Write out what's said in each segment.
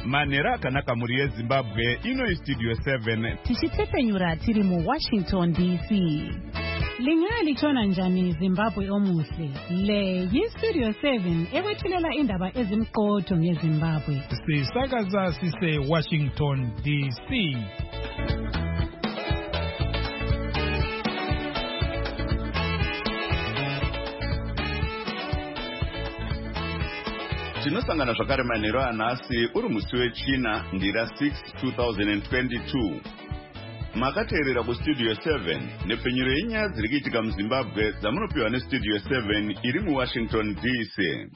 Manhero akanaka muri yeZimbabwe, ino Studio 7. Tichitepenyura tiri mu Washington DC. Lingalitshona njani Zimbabwe omuhle? Le yiStudio 7 ewethulela indaba ezimqotho ngeZimbabwe. Sisakaza sise Washington DC. Tinosangana zvakare manhero anhasi uri musi wechina ndira 6 2022. Makateerera kuStudio 7 nepfenyuro yenyaya dziri kuitika muZimbabwe dzamunopiwa neStudio 7 iri muWashington DC.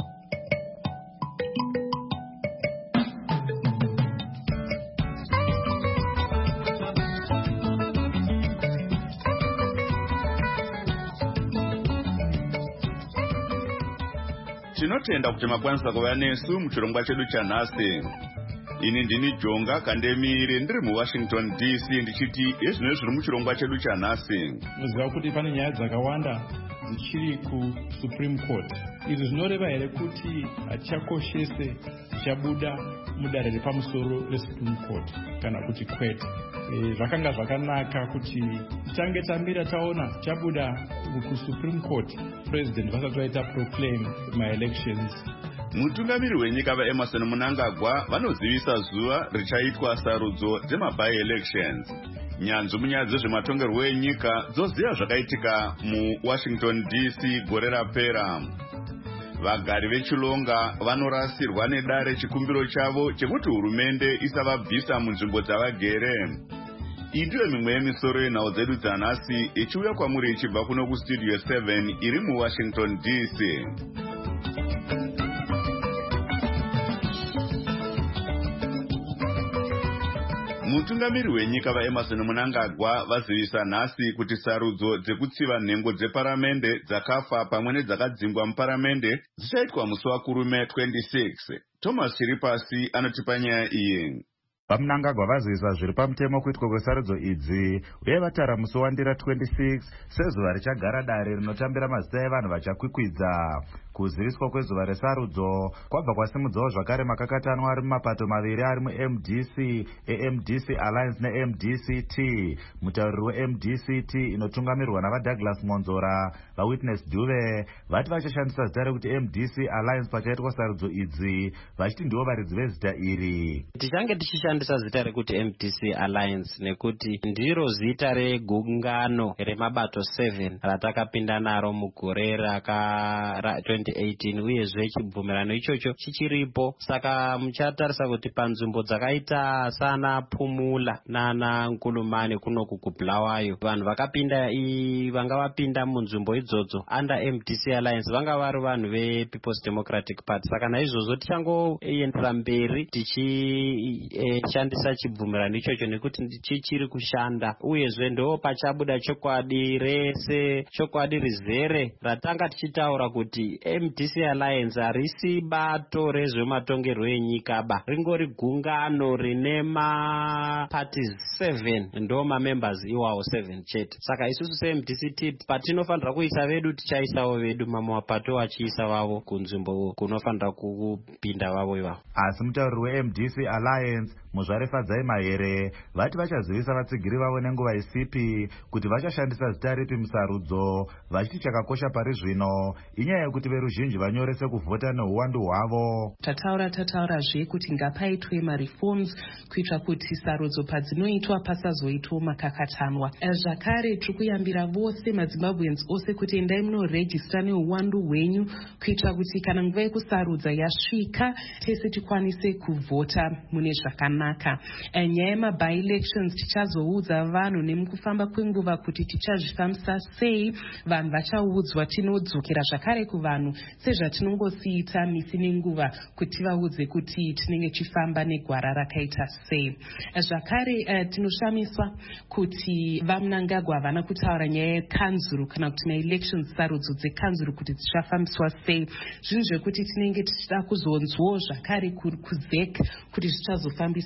Tinotenda kuti makwanisa kuva nesu muchirongwa chedu chanhasi. Ini ndini Jonga Kandemire ndiri muWashington DC ndichiti ezvino zviri muchirongwa chedu chanhasi. Muziva kuti pane nyaya dzakawanda dzichiri kuSupreme Court. Izvi zvinoreva here kuti hatichakoshese zvichabuda mudare repamusoro reSupreme Court kana kuti kwete. Zvakanga zvakanaka kuti tange tamira taona chabuda kuSupreme Court president vasati vaita proclaim my-elections. Mutungamiri wenyika vaEmerson Mnangagwa vanozivisa zuva richaitwa sarudzo dzema-by-elections. Nyanzvi munyaya dzezvematongerwo enyika dzoziva zvakaitika muWashington DC gore rapera. Vagari vechilonga vanorasirwa nedare chikumbiro chavo chekuti hurumende isavabvisa munzvimbo dzavagere. Iyi ndiyo mimwe yemisoro yenhau dzedu dzanhasi ichiuya kwamuri ichibva kuno kuStudio 7 iri muWashington DC. Mutungamiri wenyika vaEmerson Mnangagwa vazivisa nhasi kuti sarudzo dzekutsiva nhengo dzeparamende dzakafa pamwe nedzakadzingwa muparamende dzichaitwa musi waKurume 26. Thomas Chiripasi anotipa nyaya iyi. Mnangagwa vazivisa zviri pamutemo kuitwa kwesarudzo idzi uye vatara musi wandira 26 sezuva richagara dare rinotambira mazita evanhu vachakwikwidza. Kuziviswa kwezuva resarudzo kwabva kwasimudzawo zvakare makakatanwa ari mumapato maviri ari muMDC, AMDC Alliance neMDCT. Mutauriri weMDCT inotungamirwa navaDouglas Monzora, vaWitness Duve vati vachashandisa zita rekuti MDC Alliance pachaitwa sarudzo idzi, vachiti ndivo varidzi vezita iri. Tichange tichishandisa zita rekuti MDC Alliance nekuti ndiro zita regungano remabato 7 ratakapinda naro mugore raka 2018 uyezve chibvumirano ichocho chichiripo. Saka muchatarisa kuti panzvimbo dzakaita sana Phumula nana Nkulumane kunoku kuBulawayo vanhu vakapinda vanga vapinda munzvimbo idzodzo under MDC Alliance vanga vari vanhu vePeople's Democratic Party. Saka naizvozvo tichangoendera mberi tichishandisa chibvumirano ichocho nekuti chichiri kushanda uyezve ndo pachabuda chokwadi rese, chokwadi rizere ratanga tichitaura kuti MDC Alliance harisi bato rezvematongerwo enyika ba, ringori gungano rine maparties 7 ndo mamembers iwawo 7 chete. Saka isusu seMDCT patinofanira kuisa vedu tichaisawo vedu, mamwe mapato achiisa vavo kunzvimbo kunofanira kupinda vavo ivavo. Asi mutauriri weMDC Alliance Muzvarefadzai Mahere vati vachazivisa vatsigiri vavo nenguva isipi kuti vachashandisa zita ripi musarudzo, vachiti chakakosha pari zvino inyaya yekuti veruzhinji vanyorese kuvhota neuwandu hwavo. Tataurazve kuti ngapaitwe mareforms kuitira kuti sarudzo padzinoitwa pasazoitwa makakatanwa. Zvakare tiri kuyambira vose maZimbabweans ose kuti endai munorejista neuwandu hwenyu kuitira kuti kana nguva yekusarudza yasvika tese tikwanise kuvhota mune zvakanaka. Nyaya yema-by-elections tichazoudza vanhu nemukufamba kwenguva kuti tichazvifambisa sei. Vanhu vachaudzwa, tinodzokera zvakare kuvanhu sezvatinongosiita misi nenguva kuti tivaudze kuti tinenge tichifamba negwara rakaita sei. Zvakare tinoshamiswa kuti vaMnangagwa havana kutaura nyaya yekanzuru kana kuti ma-elections sarudzo dzekanzuru kuti dzichafambiswa sei. Zvinhu zvekuti tinenge tichida kuzonzwawo zvakare kuzek kuti zvichazofambiswa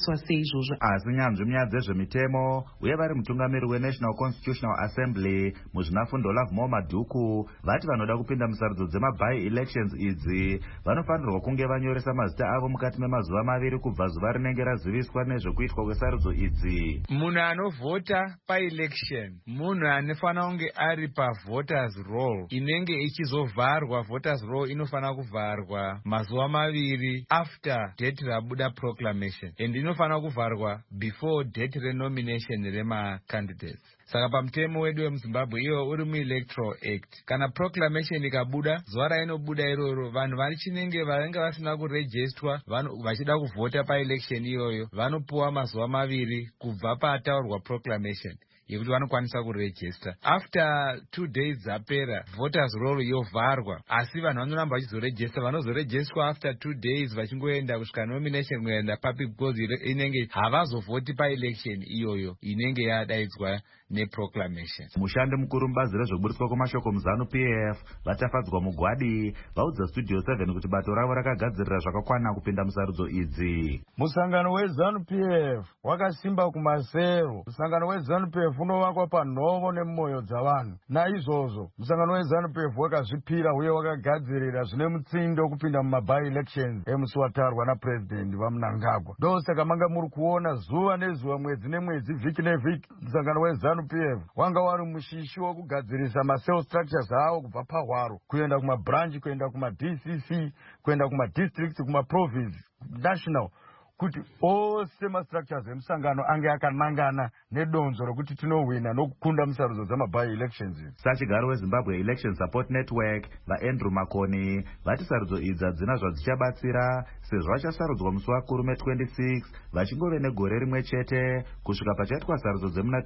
zvingaitwa seizvozvo. Asi nyanzvi munyaya dzezvemitemo uye vari mutungamiri weNational Constitutional Assembly muzvinafundo Lovemore Madhuku vati vanoda kupinda musarudzo dzemabai elections idzi vanofanirwa kunge vanyoresa mazita avo mukati memazuva 2 kubva zuva rinenge raziviswa nezvekuitwa kwesarudzo idzi. Munhu anovhota paelection munhu anofanira kunge ari pavoters roll inenge ichizovharwa. Voters roll inofanira kuvharwa mazuva 2 after date rabuda proclamation and inofanira kuvharwa before date renomination remacandidates. Saka pamutemo wedu wemuZimbabwe iyo uri muelectoral act, kana proclamation ikabuda zuva rainobuda iroro vanhu vanenge vasina kurejistwa vachida kuvhota paelection iyoyo vanopuwa mazuva 2 kubva pataurwa proclamation yekuti vanokwanisa kurejista. After 2 days zapera voters roll yovharwa, asi vanhu vanoramba vachizorejista. Vanozorejistwa after 2 days vachingoenda kusvika nomination kuenda papi because inenge havazovhoti paelection iyoyo inenge yadaidzwa neproclamation. Mushandi mukuru mubazi rezvokuburitswa kwemashoko muZanu PF vatafadzwa mugwadi vaudza Studio 7 kuti bato ravo rakagadzirira zvakakwana kupinda musarudzo idzi. Musangano weZanu PF wakasimba kumasero. Musangano weZanu PF unovakwa panhovo nemumwoyo dzavanhu. Naizvozvo musangano weZanu PF wakazvipira uye wakagadzirira zvine mutsindo kupinda mumabai elections emusi watarwa napresident vaMnangagwa. Ndosaka manga muri kuona zuva nezuva, mwedzi nemwedzi, vhiki nevhiki musangano weZanu PF wanga wari mushishi wokugadzirisa macell structures awo kubva pahwaro kuenda kumabranch, kuenda kumaDCC, kuenda kumadistrict, kumaprovince, national, kuti ose mastructures emusangano ange akanangana nedonzo rokuti tinohwina nokukunda musarudzo dzamabai elections. Sachigaro weZimbabwe Election Support Network vaAndrew Makoni vati sarudzo idzi hadzina zvadzichabatsira sezvo vachasarudzwa musi waKurume 26 vachingove negore rimwe chete kusvika pachaitwa sarudzo dzemuna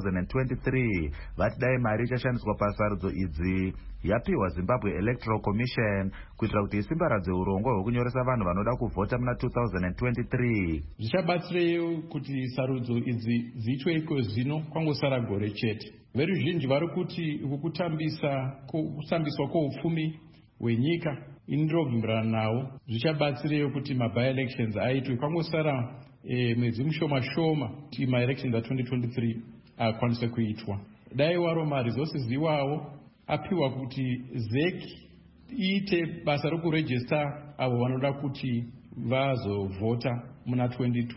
2023. Vati dai mari ichashandiswa pasarudzo idzi yapiwa Zimbabwe Electoral Commission kuitira kuti isimbaradze urongwa hwekunyoresa vanhu vanoda kuvhota muna 2023. Zvichabatsireyo kuti sarudzo idzi dziitwe iko zvino kwangosara gore chete. Veruzhinji vari kuti kutambiswa kwoupfumi hwenyika indirobvumirana nawo. Zvichabatsireyo kuti mabai elections aitwe kwangosara mwedzi mushoma kuti maelections a2023 akwanise kuitwa. Dai waro maresources iwawo apiwa kuti ZEC iite basa rokurejista avo vanoda kuti vazovhota muna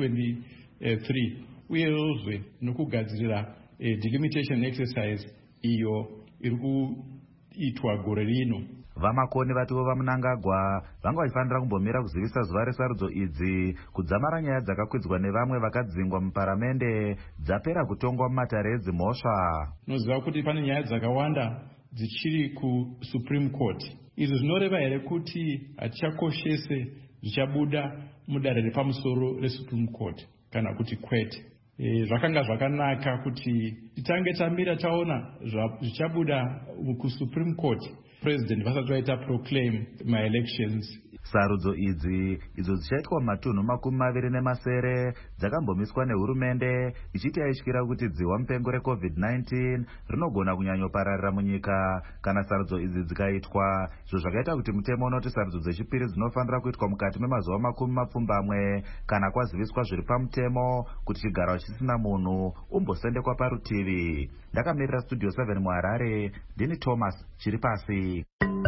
2023 uyezve nokugadzirira delimitation exercise iyo iri kuitwa gore rino. Vamakoni vativo vaMnangagwa vanga vachifanira kumbomira kuzivisa zuva resarudzo idzi kudzamara nyaya dzakakwidzwa nevamwe vakadzingwa muparamende dzapera kutongwa mumatare edzimhosva. Noziva kuti pane nyaya dzakawanda dzichiri kuSupreme Court. Izvi zvinoreva here kuti hatichakoshese zvichabuda mudare repamusoro reSupreme Court kana kuti kwete? Zvakanga zvakanaka kuti titange tamira taona zvichabuda kuSupreme Court president vasati vaita proclaim my elections. Sarudzo idzi idzo dzichaitwa mumatunhu 27 dzakambomiswa nehurumende ichiti yaishyira kuti dzihwa mupengo reCovid-19 rinogona kunyanyopararira munyika kana sarudzo idzi dzikaitwa, izvo zvakaita kuti mutemo unoti sarudzo dzechipiri dzinofanira kuitwa mukati memazuva 20 kana kwaziviswa zviri pamutemo kuti chigaro chisina munhu umbosendekwa parutivi. Ndakamirira Studio 7 muHarare, ndini Thomas Chiripasi.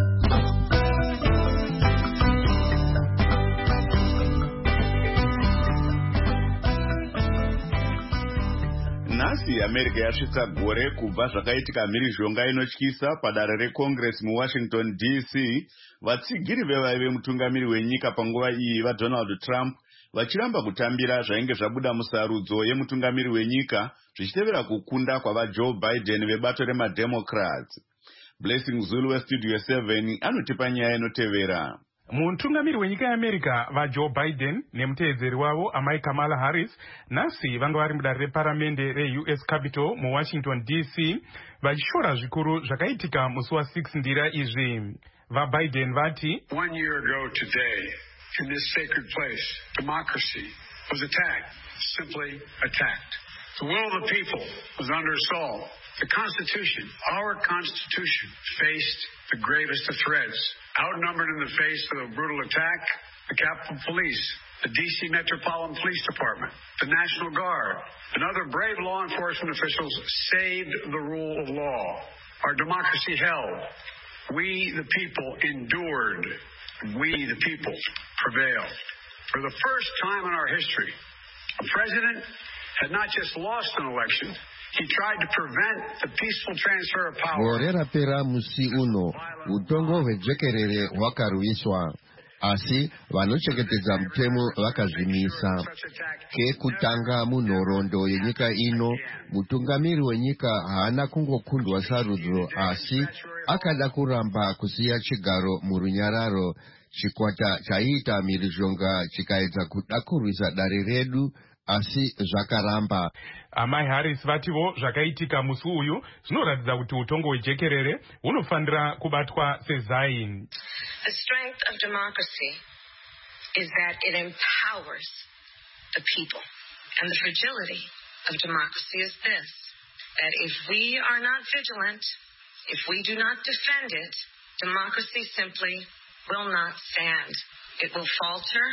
Nhasi America yasvitsa gore kubva zvakaitika mhirizhonga inotyisa padare reCongress muWashington DC. Vatsigiri vevaive mutungamiri wenyika panguva iyi vaDonald Trump vachiramba kutambira zvainge zvabuda musarudzo yemutungamiri wenyika zvichitevera kukunda kwavaJoe Biden vebato remademocrats. Blessing Zulu weStudio 7 anotipa nyaya inotevera. Mutungamiri wenyika yeAmerica vaJoe Biden nemuteedzeri wavo amai Kamala Harris nhasi vanga vari mudare reparamende reUS Capitol muWashington DC vachishora zvikuru zvakaitika musi wa6 ndira izvi. VaBiden vati 1 year ago today in this sacred place democracy was attacked, simply attacked. The will of the people was under assault. The Constitution, our Constitution, faced the gravest of threats. Outnumbered in the face of a brutal attack, the Capitol Police the D.C. Metropolitan Police Department, the National Guard, and other brave law enforcement officials saved the rule of law. Our democracy held. We, the people, endured. We, the people, prevailed. For the first time in our history, a president had not just lost an election, he tried to prevent the peaceful transfer of power. Gore rapera musi uno, utongo hwejekerere hwakaruiswa. Asi vanochengetedza mutemo vakazvimisa. Kekutanga munhoroondo yenyika ino, mutungamiri wenyika haana kungokundwa sarudzo, asi akada kuramba kusiya chigaro murunyararo. Chikwata chaiita mhirizhonga chikaedza kuda kurwisa dare redu, asi zvakaramba. Amai Harris vativo zvakaitika musi uyu zvinoratidza kuti utongo hwejekerere hunofanira kubatwa sezaini. The strength of democracy is that it empowers the people. And the fragility of democracy is this, that if we are not vigilant, if we do not defend it, democracy simply will not stand. It will falter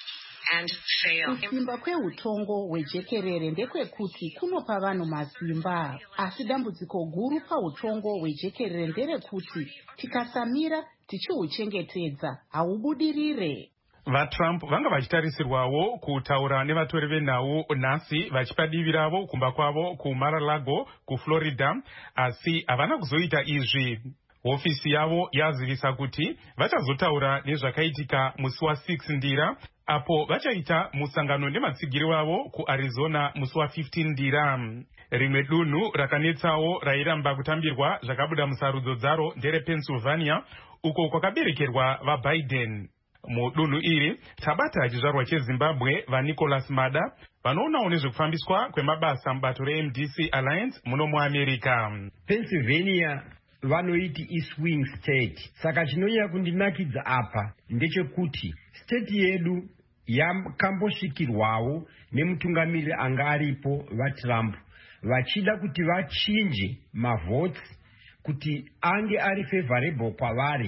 and fail. Kusimba kweutongo hwejekerere ndekwekuti kunopa vanhu masimba, asi dambudziko guru pautongo hwejekerere nderekuti tikasamira tichihuchengetedza haubudirire. VaTrump vanga vachitarisirwawo kutaura nevatori venhau nhasi vachipa divi ravo kumba kwavo kuMar-a-Lago kuFlorida, asi havana kuzoita izvi. Hofisi yavo yazivisa kuti vachazotaura nezvakaitika musi wa6 ndira, apo vachaita musangano nematsigiri wavo kuArizona musi wa15 ndira. Rimwe dunhu rakanetsawo rairamba kutambirwa zvakabuda musarudzo dzaro nderePennsylvania, uko kwakaberekerwa vaBiden. Mudunhu iri tabata chizvarwa cheZimbabwe vaNicholas Mada vanoonawo nezvekufambiswa kwemabasa mubato reMDC Alliance muno muAmerica. Pennsylvania vanoiti iswing state. Saka chinonyanya kundinakidza apa ndechekuti state yedu yakambosvikirwawo nemutungamiriri anga aripo vaTrump vachida kuti vachinje mavotes kuti ange ari favorable kwavari,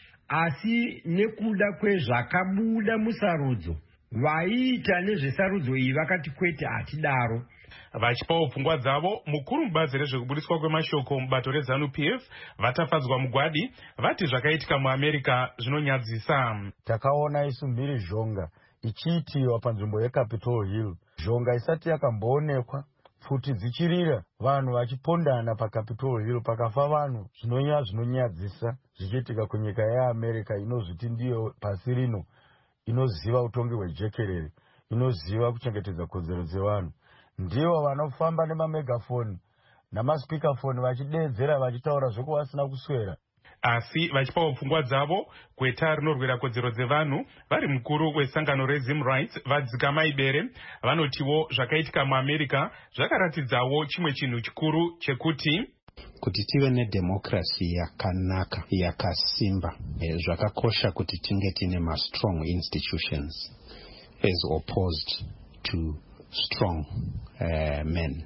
asi nekuda kwezvakabuda musarudzo vaiita nezvesarudzo iyi vakati kwete hatidaro. Vachipawo pfungwa dzavo, mukuru mubazi rezvekubudiswa kwemashoko mubato reZANU-PF vatafadzwa mugwadi vati zvakaitika muAmerica zvinonyadzisa. Takaona isu mhirizhonga ichiitiwa panzvimbo yeCapitol Hill, zhonga isati yakamboonekwa, pfuti dzichirira, vanhu vachipondana paCapitol Hill, pakafa vanhu. Zvinonyadzisa zvichiitika kunyika yeAmerica inozviti ndiyo pasi rino inoziva utongi hwejekerere, inoziva kuchengetedza kodzero dzevanhu. Ndivo vanofamba nemamegafoni namaspikafoni vachideedzera vachitaura zvoko vasina kuswera. Asi vachipawo pfungwa dzavo kweta rinorwira kodzero dzevanhu, vari mukuru wesangano reZim Rights vadzika maibere vanotiwo zvakaitika muAmerica zvakaratidzawo chimwe chinhu chikuru chekuti kuti tive nedemokrasi yakanaka yakasimba, zvakakosha kuti tinge tine ma-strong institutions as opposed to strong men.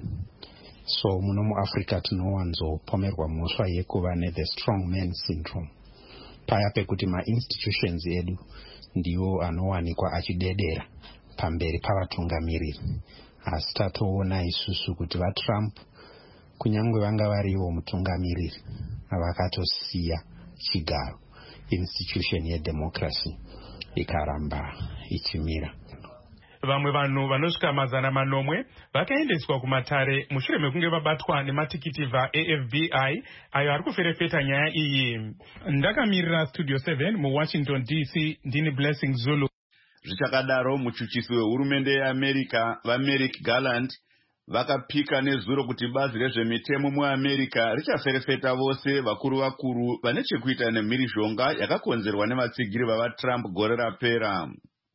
So muno muAfrica tinowanzopomerwa muswa yekuva the strong men syndrome, paya pekuti ma-institutions edu ndiwo anowanikwa achidedera pamberi pavatungamiriri. Asi tatoona isusu kuti vaTrump kunyangwe vanga variwo mutungamiriri vakatosiya chigaro, institution yedemokrasi ikaramba ichimira. Vamwe vanhu vanosvika 900 vakaendeswa kumatare mushure mekunge vabatwa nematikiti vaAFBI ayo ari kuferefeta nyaya iyi. Ndakamirira Studio 7 muWashington DC, ndini Blessing Zulu. Zvichakadaro, muchuchisi wehurumende yeAmerica vaMerrick Garland vakapika nezuro kuti bazi rezvemitemo muAmerica richaferefeta vose vakuru vakuru vane chekuita nemhirizhonga yakakonzerwa nevatsigiri vavaTrump gore rapera.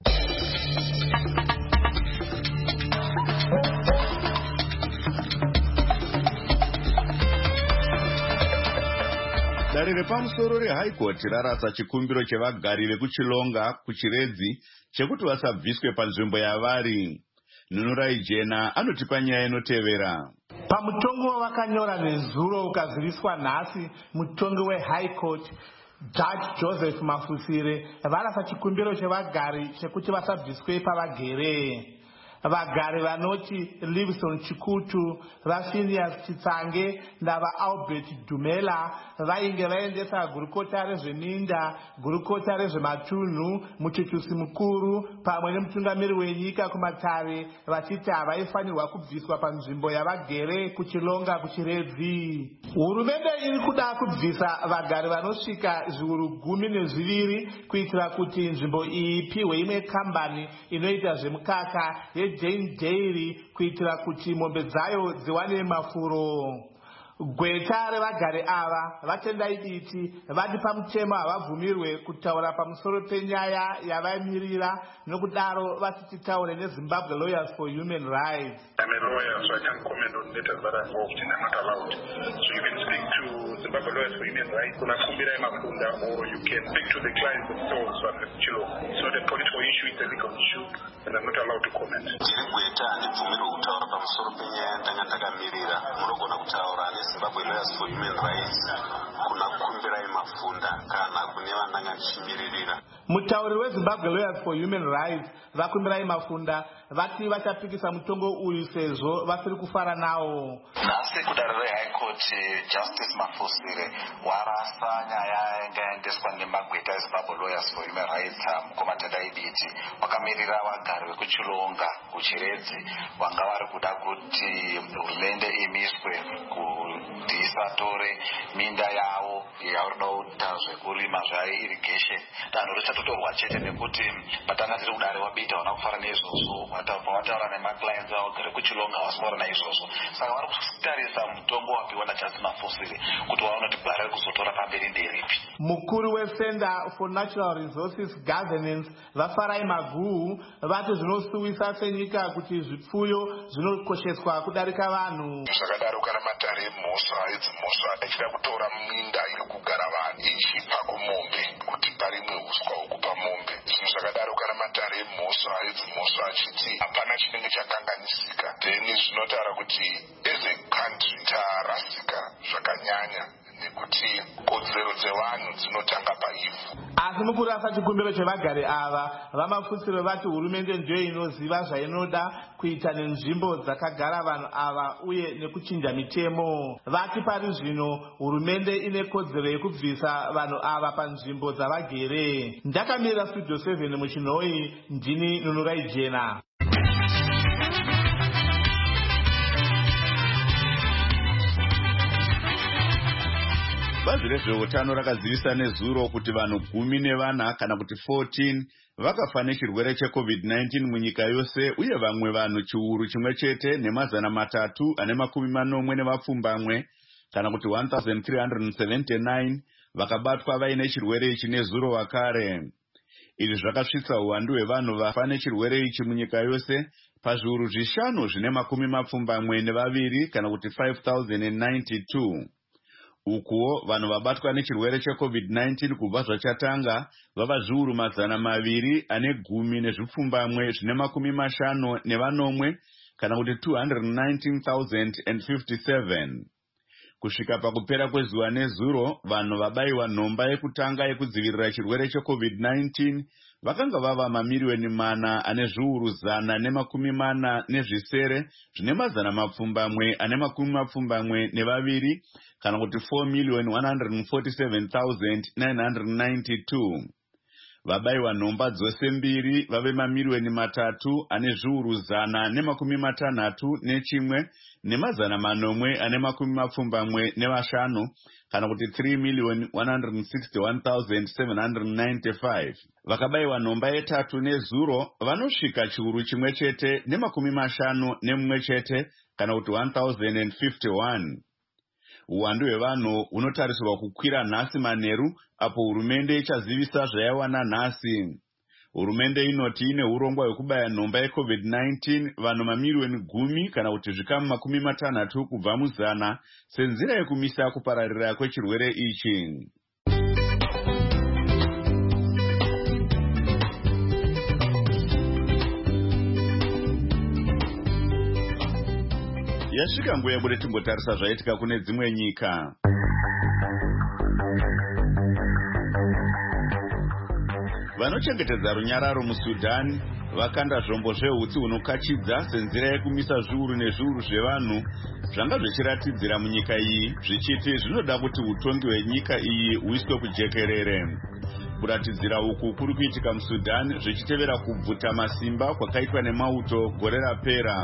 Dare repamusoro reHigh Court rarasa chikumbiro chevagari vekuchilonga kuchiredzi chekuti vasabviswe panzvimbo yavari. Nunurai Jena anotipa nyaya inotevera. Pamutongo wavakanyora nezuro ukaziviswa nhasi mutongo weHigh Court, Judge Joseph Mafusire varasa chikumbiro chevagari chekuti vasabviswe pavagere. Vagari vanoti Livingstone Chikutu, vaPhinias Chitsange navaAlbert Dumela vainge vaendesa gurukota rezveminda, gurukota rezvematunhu, muchuchusi mukuru pamwe nemutungamiri wenyika kumatare vachiti havaifanirwa kubviswa panzvimbo yavagere kuchilonga kuchiredzi. Hurumende iri kuda kubvisa vagari vanosvika zviuru 12 kuitira kuti nzvimbo iyi ipiwe imwe kambani inoita zvemukaka Jane Dairy kuitira kuti mombe dzayo dziwane mafuro. Gweta revagari ava vatendai diti vati pamutemo havabvumirwe kutaura pamusoro penyaya yavaimirira, nokudaro vatitaure neZimbabwe Lawyers for Human Rights. I'm a lawyer, so I can't comment on matters that are involved and I'm not allowed. So you can speak to Zimbabwe Lawyers for Human Rights, or you can speak to the clients themselves. It's not a political issue, it's a legal issue, and I'm not allowed to comment. Zimbabwe Lawyers for Human Rights kuna kumbira mafunda kana kune vananga chimirira. Mutauri weZimbabwe Lawyers for Human Rights vakumbira mafunda vati vachapikisa mutongo uyu sezvo vasiri kufara nawo. Nasi kudare reHigh Court Justice Mafusire warasa nyaya ingaendeswa nemagweta eZimbabwe Lawyers for Human Rights mukomatenda iditi wakamirira vagari vekuchilonga kuchiredzi vanga vari kuda kuti hurumende imiswe kuti isatore minda yavo yaurida kuita zvekurima zvairrigation. Danho richatotorwa chete nekuti matanga tiri kudare wabita wana kufara neizvozvo pavataura nemaclients avo gere kuchilonga vasifara naizvozvo. Saka vari kutarisa mutombo wapiwa naJustice Mafusire kuti vaona kuti gwara rekuzotora pamberi nderipi. Mukuru weCenter for Natural Resources Governance vaFarai Maguhu vati zvinosuwisa senyika kuti zvipfuyo zvinokosheswa kudarika vanhu. Zvakadaro kana matare emhosva edzimhosva achida kutora minda iri kugara vanhu ichipa kumombe kuti parimwe uswa ukupa mombe. Zvinhu zvakadaro kana matare emhosva edzimhosva achiti hapana chinenge chakanganisika. Then zvinotaura kuti as a country tarasika zvakanyanya nekuti kodzero dzevanhu dzinotanga paivhu. Asi mukurasa chikumbiro chevagari ava vaMafusire vati hurumende ndiyo inoziva zvainoda kuita nenzvimbo dzakagara vanhu ava uye nekuchinja mitemo. Vati pari zvino hurumende ine kodzero yekubvisa vanhu ava panzvimbo dzavagere. Ndakamirira Studio 7 muChinoi, ndini Nunurai Jena. Bazi rezveutano rakazivisa nezuro kuti vanhu 14 kana kuti 14 vakafa nechirwere cheCovid-19 munyika yose, uye vamwe vanhu chiuru chimwe chete nemazana matatu ane makumi manomwe nevapfumbamwe kana kuti 1379 vakabatwa vaine chirwere ichi nezuro wakare. Izvi zvakasvitsa uwandu hwevanhu vafa nechirwere ichi munyika yose pazviuru 5 zvine makumi mapfumbamwe nevaviri kana kuti 5092. Ukuwo vanhu vabatwa nechirwere cheCovid-19 kubva zvachatanga vava zviuru 210 nezvipfumbamwe zvine makumi mashanu nevanomwe kana kuti 219,057. Kusvika pakupera kwezuva nezuro, vanhu vabayiwa nhomba yekutanga yekudzivirira chirwere cheCovid-19 vakanga vava mamiliyoni 4 ane zviuru 140 nezvisere zvine mazana mapfumbamwe ane makumi mapfumbamwe nevaviri kana kuti 4,147,992. Vabayiwa nhomba dzose mbiri vave mamiliyoni 3 ane zviuru 161 nemazana manomwe ane makumi mapfumbamwe nevashanu kana kuti 3,161,795. Vakabayiwa nhomba yetatu nezuro vanosvika chiuru chimwe chete nemakumi mashanu nemumwe chete kana kuti 1,051. Uwandu hwevanhu hunotarisirwa kukwira nhasi manheru apo hurumende ichazivisa zvaiwana nhasi. Hurumende inoti ine urongwa hwekubaya nhomba yeCovid-19 vanhu mamiliyoni 10 kana kuti zvikamu 60 kubva muzana senzira yekumisa kupararira kwechirwere ichi. Yasvika nguva yekuti timbotarisa zvaitika kune dzimwe nyika. vanochengetedza runyararo muSudan vakanda zvombo zvehutsi hunokachidza senzira yekumisa zviuru nezviuru zvevanhu zvanga zvichiratidzira munyika iyi zvichiti zvinoda kuti utongi hwenyika iyi huiswe kujekerere. Kuratidzira uku kuri kuitika muSudan zvichitevera kubvuta masimba kwakaitwa nemauto gore rapera.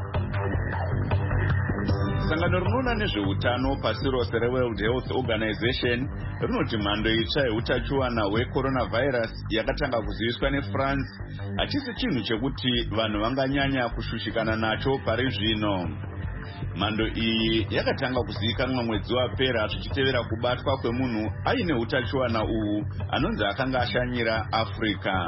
Sangano rinoona nezveutano pasi rose reWorld Health Organization rinoti mhando itsva yeutachiwana hwecoronavirus yakatanga kuziviswa neFrance hachisi chinhu chekuti vanhu vanganyanya kushushikana nacho pari zvino. Mhando iyi yakatanga kuzivikanwa mwedzi wapera zvichitevera kubatwa kwemunhu aine utachiwana uhu anonzi akanga ashanyira Africa.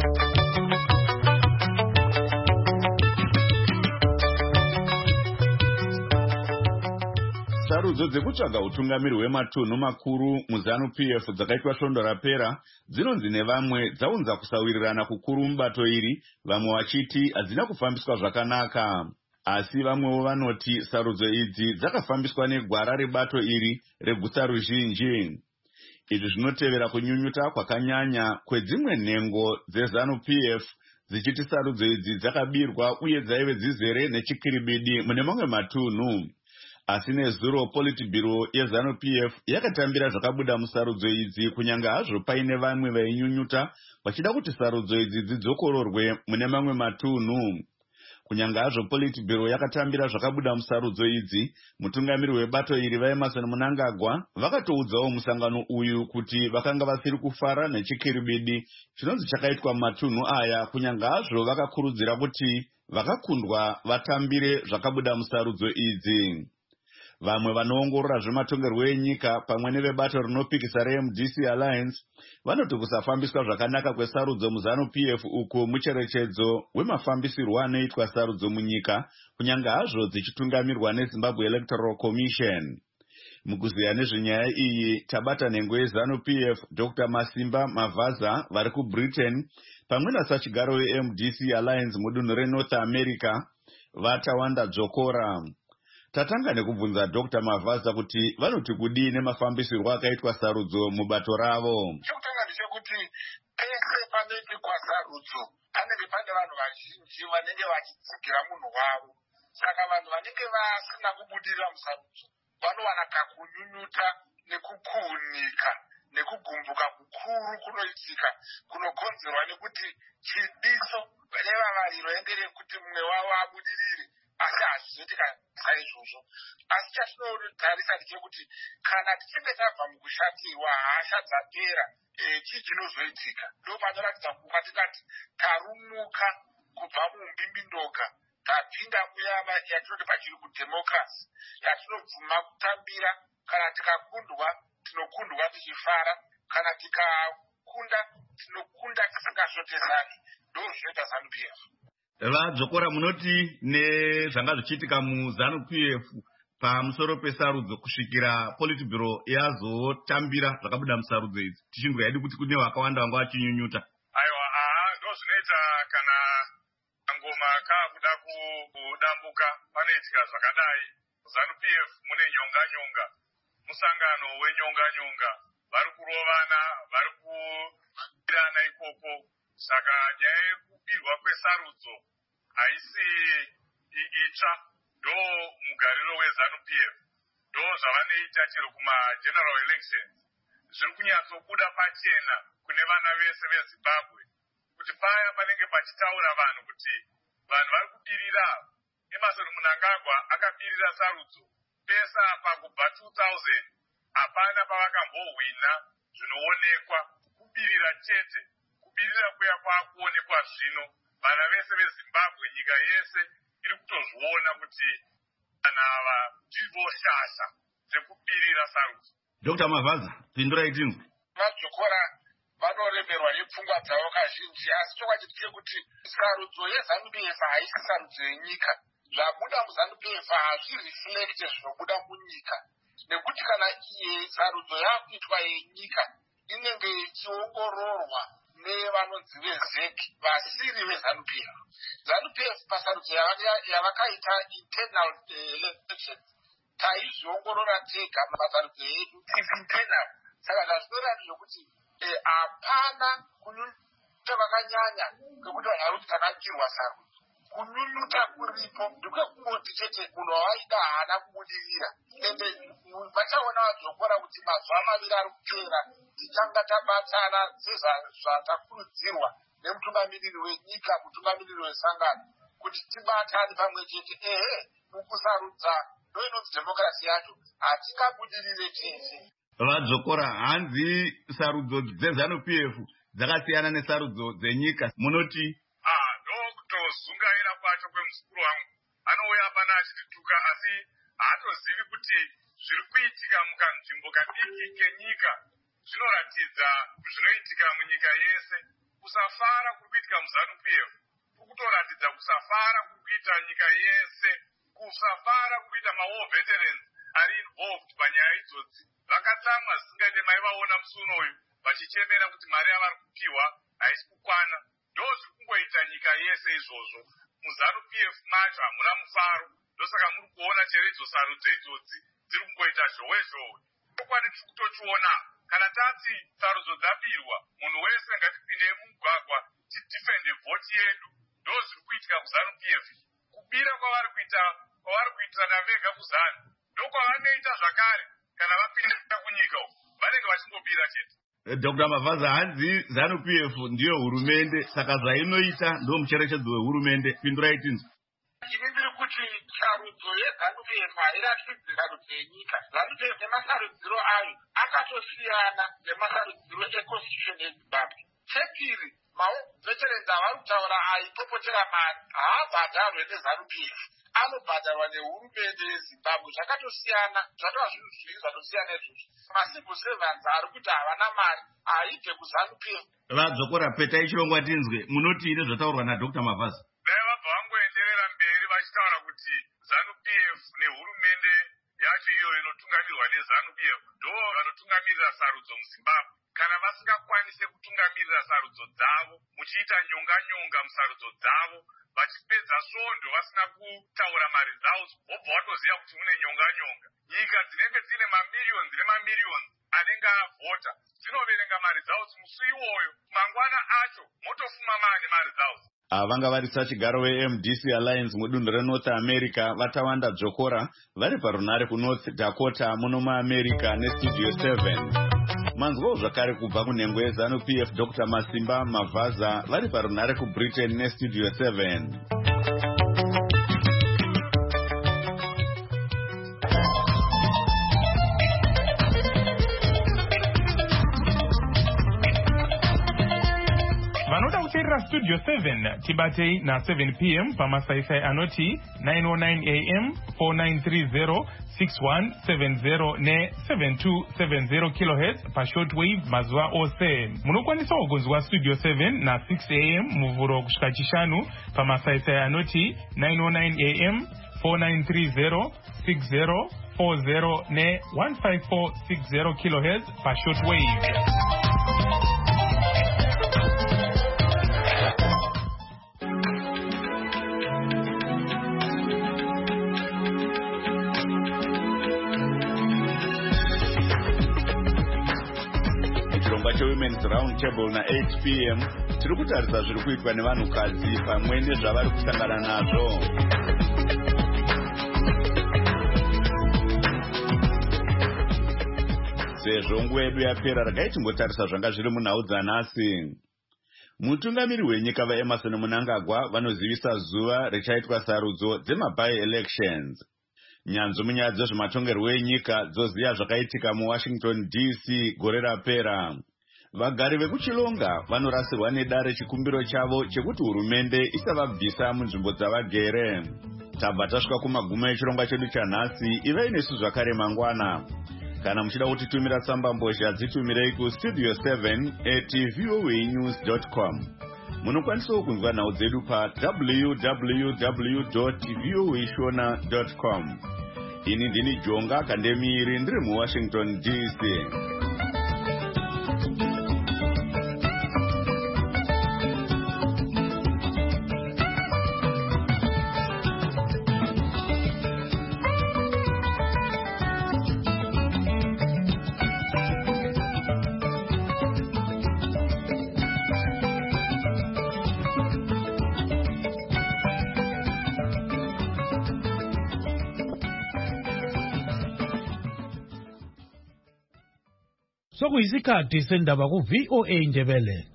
Sarudzo dzekutsvaga utungamiri hwematunhu makuru muZANU-PF dzakaitwa svondo rapera dzinonzi nevamwe dzaunza kusawirirana kukuru mubato iri, vamwe vachiti hadzina kufambiswa zvakanaka. Asi vamwewo vanoti sarudzo idzi dzakafambiswa negwara rebato iri reguta ruzhinji. Izvi zvinotevera kunyunyuta kwakanyanya kwedzimwe nhengo dzeZANU-PF dzichiti sarudzo idzi dzakabirwa uye dzaive dzizere nechikiribidi mune mamwe matunhu. Asi nezuro Politburo yeZANU-PF yakatambira zvakabuda musarudzo idzi kunyange hazvo paine vamwe vainyunyuta vachida kuti sarudzo idzi dzidzokororwe mune mamwe matunhu. Kunyange hazvo Politburo yakatambira zvakabuda musarudzo idzi, mutungamiri webato iri vaEmmerson Mnangagwa vakatoudzawo musangano uyu kuti vakanga vasiri kufara nechikiribidi chinonzi chakaitwa mumatunhu aya, kunyange hazvo vakakurudzira kuti vakakundwa vatambire zvakabuda musarudzo idzi. Vamwe vanoongorora zvematongerwo enyika pamwe nevebato rinopikisa reMDC Alliance vanoti kusafambiswa zvakanaka kwesarudzo muZANU-PF uku mucherechedzo wemafambisirwo anoitwa sarudzo munyika, kunyange hazvo dzichitungamirwa neZimbabwe Electoral Commission. Mukuziya nezvenyaya iyi tabata nhengo yeZANU-PF Dr. Masimba Mavaza vari kuBritain pamwe nasachigaro weMDC Alliance mudunhu reNorth America vatawanda dzokora. Tatanga nekubvunza Dr. Mavaza kuti vanoti kudii nemafambisirwo akaitwa sarudzo mubato ravo. Chekutanga ndechekuti pese panoitikwa sarudzo panenge pane vanhu vazhinji vanenge vachitsigira munhu wavo. Saka vanhu vanenge vasina kubudirira musarudzo vanowana kakunyunyuta nekukuunika nekugumbuka kukuru kunoitika kunokonzerwa nekuti chidiso nevavariro enge rekuti mumwe wavo abudirire. Asi hazvizoitika saizvozvo. Asi chatinotarisa ndechekuti kana tichinge tabva mukushatirwa hasha dzapera, chii chinozoitika? Ndo panoratidza kuva tikati tarumuka kubva mumbimbindoga tapinda muyama yatinoti pachiri kudhemokirasi yatinobvuma kutambira. Kana tikakundwa tinokundwa tichifara, kana tikakunda tinokunda tisingazotesani. Ndo zvinoita ZANU-PF. Vadzokora munoti nezvanga zvichiitika muZANU-PF pamusoro pesarudzo kusvikira Politburo yazotambira zvakabuda musarudzo idzi, tichindwa yedu kuti kune vakawanda vanga vachinyunyuta. Aiwa, ndo zvinoita kana ngoma kakuda kudambuka panoitika zvakadai. ZANU-PF mune nyonga-nyonga, musangano wenyonga-nyonga, vari kurovana, vari kubirana ikoko. Saka nyaya yekubirwa kwesarudzo haisi itsva, ndo mugariro weZANU-PF, ndo zvavanoita chero kumageneral elections. Zviri kunyatsobuda pachena kune vana vese veZimbabwe kuti paya panenge pachitaura vanhu kuti vanhu vari kubirira. Emmerson Mnangagwa akabirira sarudzo pesa apa kubva 2000 hapana pavakambohwina zvinoonekwa. Kubirira chete, kubirira kuya kwakuonekwa zvino. Vana vese veZimbabwe, nyika yese iri kutozviona kuti vana ava ndirivoshasha dzekubirira sarudzo. Dr. Mavaza, pindurai tinzwe. Vadzokora vanoremerwa nepfungwa dzavo kazhinji, asi chokwadi chekuti sarudzo yeZANU-PF haisi sarudzo yenyika. Zvabuda muZANU-PF hazviriflekte zvinobuda munyika, nekuti kana sarudzo yakuitwa yenyika inenge ichiongororwa nevanonzi veZEC vasiri veZANU-PF. ZANU-PF pasarudzo yavakaita internal elections taizviongorora tega masarudzo edu internal. Saka zvazvinoreva zvekuti hapana kunyunyuta vakanyanya kwekuti vanhu vari kuti takakirwa sarudzo. Kunyunyuta kuripo ndekwekungoti chete munhu wawaida haana kubudirira, ende vachaona vadzokora kuti mazuva maviri ari kupera tichanga tabatana sezvatakurudzirwa nemutungamiriri wenyika, mutungamiriri wesangano, kuti tibatane pamwe chete. Mukusarudza ndoinonzi dhemokirasi yacho hatingabudirire chese. Vadzokora, hanzi sarudzo dzeZANU-PF dzakasiyana nesarudzo dzenyika, munoti? Ndokutozungaira kwacho kwemuzukuru wangu anouya pana achitituka, asi haatozivi kuti zviri kuitika mukanzvimbo kadiki kenyika zvinoratidza zvinoitika munyika yese. Kusafara kuri kuitika muZANU-PF kukutoratidza kusafara kuri kuita nyika yese, kusafara kuri kuita mawar veterans ari involved panyaya idzodzi. Vakatsamwa zvisingaite maivaona musi unoyu vachichemera kuti mari yavari kupiwa haisi kukwana. Ndo zviri kungoita nyika yese izvozvo. MuZANU-PF macho hamuna mufaro, ndosaka muri kuona chero idzo sarudzo idzodzi dziri kungoita zhowe zhowe. Chokwadi tiri kutochiona kana tati sarudzo dzabirwa, munhu wese ngatipindei mumugwagwa tidhifende vhoti yedu. Ndo zviri kuitika kuZANU-PF. Kubira kwavari kuitana vega kuZANU ndokwavanoita zvakare kana vapinda kunyika uku, vanenge vachingobira chete. Dr. Mavaza, hanzi ZANU-PF ndiyo hurumende, saka zvainoita ndo mucherechedzo wehurumende. Pindurai tinzwa. Ini ndiri kuti sarudzo yeZANU-PF hairatidzi sarudzo yenyika. ZANU-PF nemasarudziro ayo akatosiyana nemasarudziro econstitution yeZimbabwe. Chepiri, veterans avari kutaura aipopotera mari haabhadharwe neZANU-PF, anobhadharwa nehurumende yeZimbabwe. Zvakatosiyana, zvatova zvinhu zviviri zvatosiyana izvozvo. Macivil servants ari kuti havana mari haibve kuZANU-PF. Vadzokora, petai chirongwa tinzwe, munoti nezvataurwa naDr. Mavaza. Dai vabva vangoenderera mberi vachitaura kuti ZANU-PF nehurumende yacho iyo inotungamirwa neZANU-PF ndo vanotungamirira sarudzo muZimbabwe. Kana vasingakwanise kutungamirira sarudzo dzavo, muchiita nyonga musarudzo dzavo, vachipedza svondo vasina kutaura mari dzavo, vobva vatoziva kuti mune nyonga. Nyika dzinenge dzine mamiliyoni anenge avhota dzinoverenga mari dzavo musi iwoyo, mangwana acho motofuma mane mari dzavo. Vanga vari sachigaro weMDC Alliance mudunhu reNorth America vatawanda Dzokora vari parunare kuNorth Dakota muno muAmerica neStudio 7. Manzwawo zvakare kubva kunhengo yeZANU-PF Dr. Masimba Mavaza vari parunare kuBritain neStudio 7. Vanoda kuteerera Studio 7 tibatei na7 p.m. pamasaisai anoti 909 am 4930 6170 ne7270 kHz pashortwave mazuva ose. Munokwanisa kugonzwa Studio 7 na 6 am muvhuro kusvika chishanu pamasaisai anoti 909 am 4930 6040 ne15460 kHz pashortwave. Women's Round Table na 8 p.m. tiri kutarisa zviri kuitwa nevanhukadzi pamwe nezvavari kusangana nazvo. Sezvo nguva yedu yapera, regai tingotarisa zvanga zviri munhau dzanhasi. Mutungamiri wenyika vaEmmerson Mnangagwa vanozivisa zuva richaitwa sarudzo dzema-by-elections. Nyanzvi munyaya dzezvematongerwo enyika dzoziva zvakaitika muWashington DC gore rapera. Vagari vekuchilonga vanorasirwa nedare chikumbiro chavo chekuti hurumende isavabvisa munzvimbo dzavagere. Tabva tasvika kumagumo echirongwa chedu chanhasi. Ivai nesu zvakare mangwana. Kana muchida kutitumira tsamba mbozha dzitumirei kustudio 7@voanews.com. Munokwanisawo kunzwa nhau dzedu pa www.voashona.com. Ini ndini Jonga Kandemiri ndiri muWashington DC. sokuyisikhathi sendaba ku-VOA Indebele.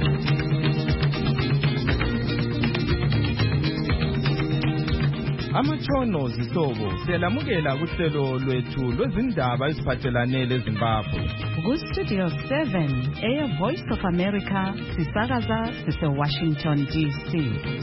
Amatshono zihlobo siyalamukela kuhlelo lwethu lwezindaba eziphathelane leZimbabwe. Ku-Studio 7 Air Voice of America sisakaza sise-Washington DC.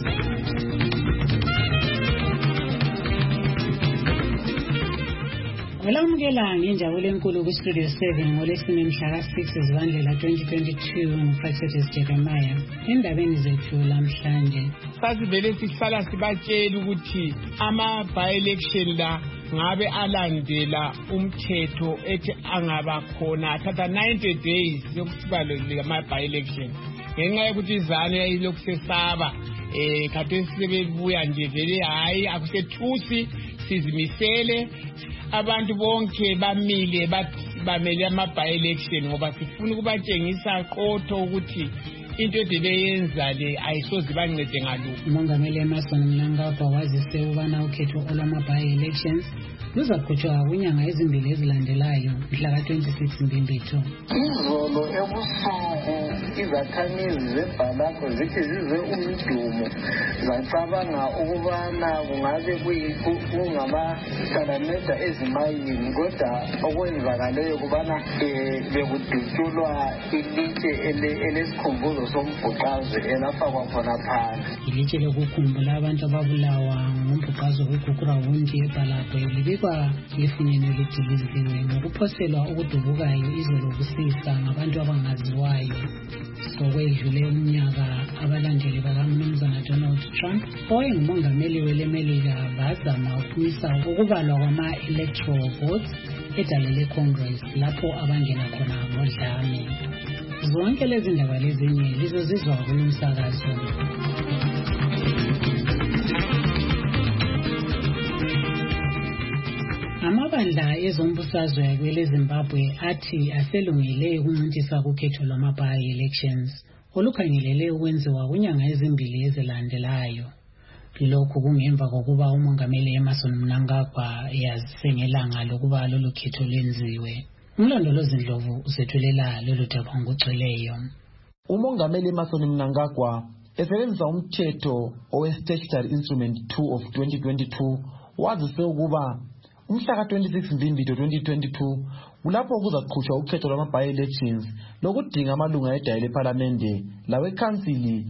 Ngilamukela ngenjabulo enkulu ku-Studio 7 ngolesine mhla ka-6 Zibandlela 2022 nguProfessor Jeremiah. Endabeni zethu lamhlanje sasivele sihlala sibatshela ukuthi ama-by-election la ngabe alandela umthetho ethi angaba khona athatha 90 days yokusiba lama-by-election ngenxa yokuthi izane yayilokhu sesaba khathesi sebebuya nje vele hayi akusethusi sizimisele abantu bonke bamile bamele ama-by-election ngoba sifuna ukubatshengisa qotho ukuthi into ebeyenza le ayisoze bancede ngalokho. Umongameli Emmerson Mnangagwa wazise ukubana ukhetho olwama-by-elections luzaqhutshwa kwinyanga ezimbili ezilandelayo mhla ka-26 Mbimbitho. Izolo ebusuku izakhamizi zebhalako zithi zize umdumo zacabanga ukubana kungabe kungamasalameda ezimayini kodwa okwenzakaleyo kubana bekudutshulwa ilitshe elesikhumbuzo sombhuqazwe elafakwa khona phansi. Ilitshe lokukhumbula abantu ababulawa ngombhuqazwe weGugurawundi eBhalakwe libikwa ngefinyeno elidiliziwe ngokuphoselwa okudubukayo izolo kusisa ngabantu abangaziwayo. Ngokwedlule umnyaka abalandeli bakaMnumzana Donald Trump owayengumongameli welemelika bazama ukumisa ukubalwa kwama-electoral votes edale Congress lapho abangena khona ngodlame. Zonke lezi ndaba lezinye lizozizwa kulomsakazo. Amabandla ezombusazwe kweleZimbabwe athi aselungile ukuncintiswa kukhetho lwama-by-elections olukhangelele ukwenziwa kwinyanga ezimbili ezilandelayo. Lokhu kungemva kokuba umongameli Emmerson Mnangagwa yazise ngelanga lokuba lolu khetho lwenziwe. Umlondolozi Ndlovu usethulela lolu daba ngokugcweleyo. Umongameli Emmerson Mnangagwa esebenzisa umthetho owe-Statutory Instrument 2 of 2022 wazise ukuba umhla ka-26 Mbimbitho 2022 kulapho kuzaqhutshwa ukhetho lwama-by-elections lokudinga amalunga edale lePhalamende lawekhansili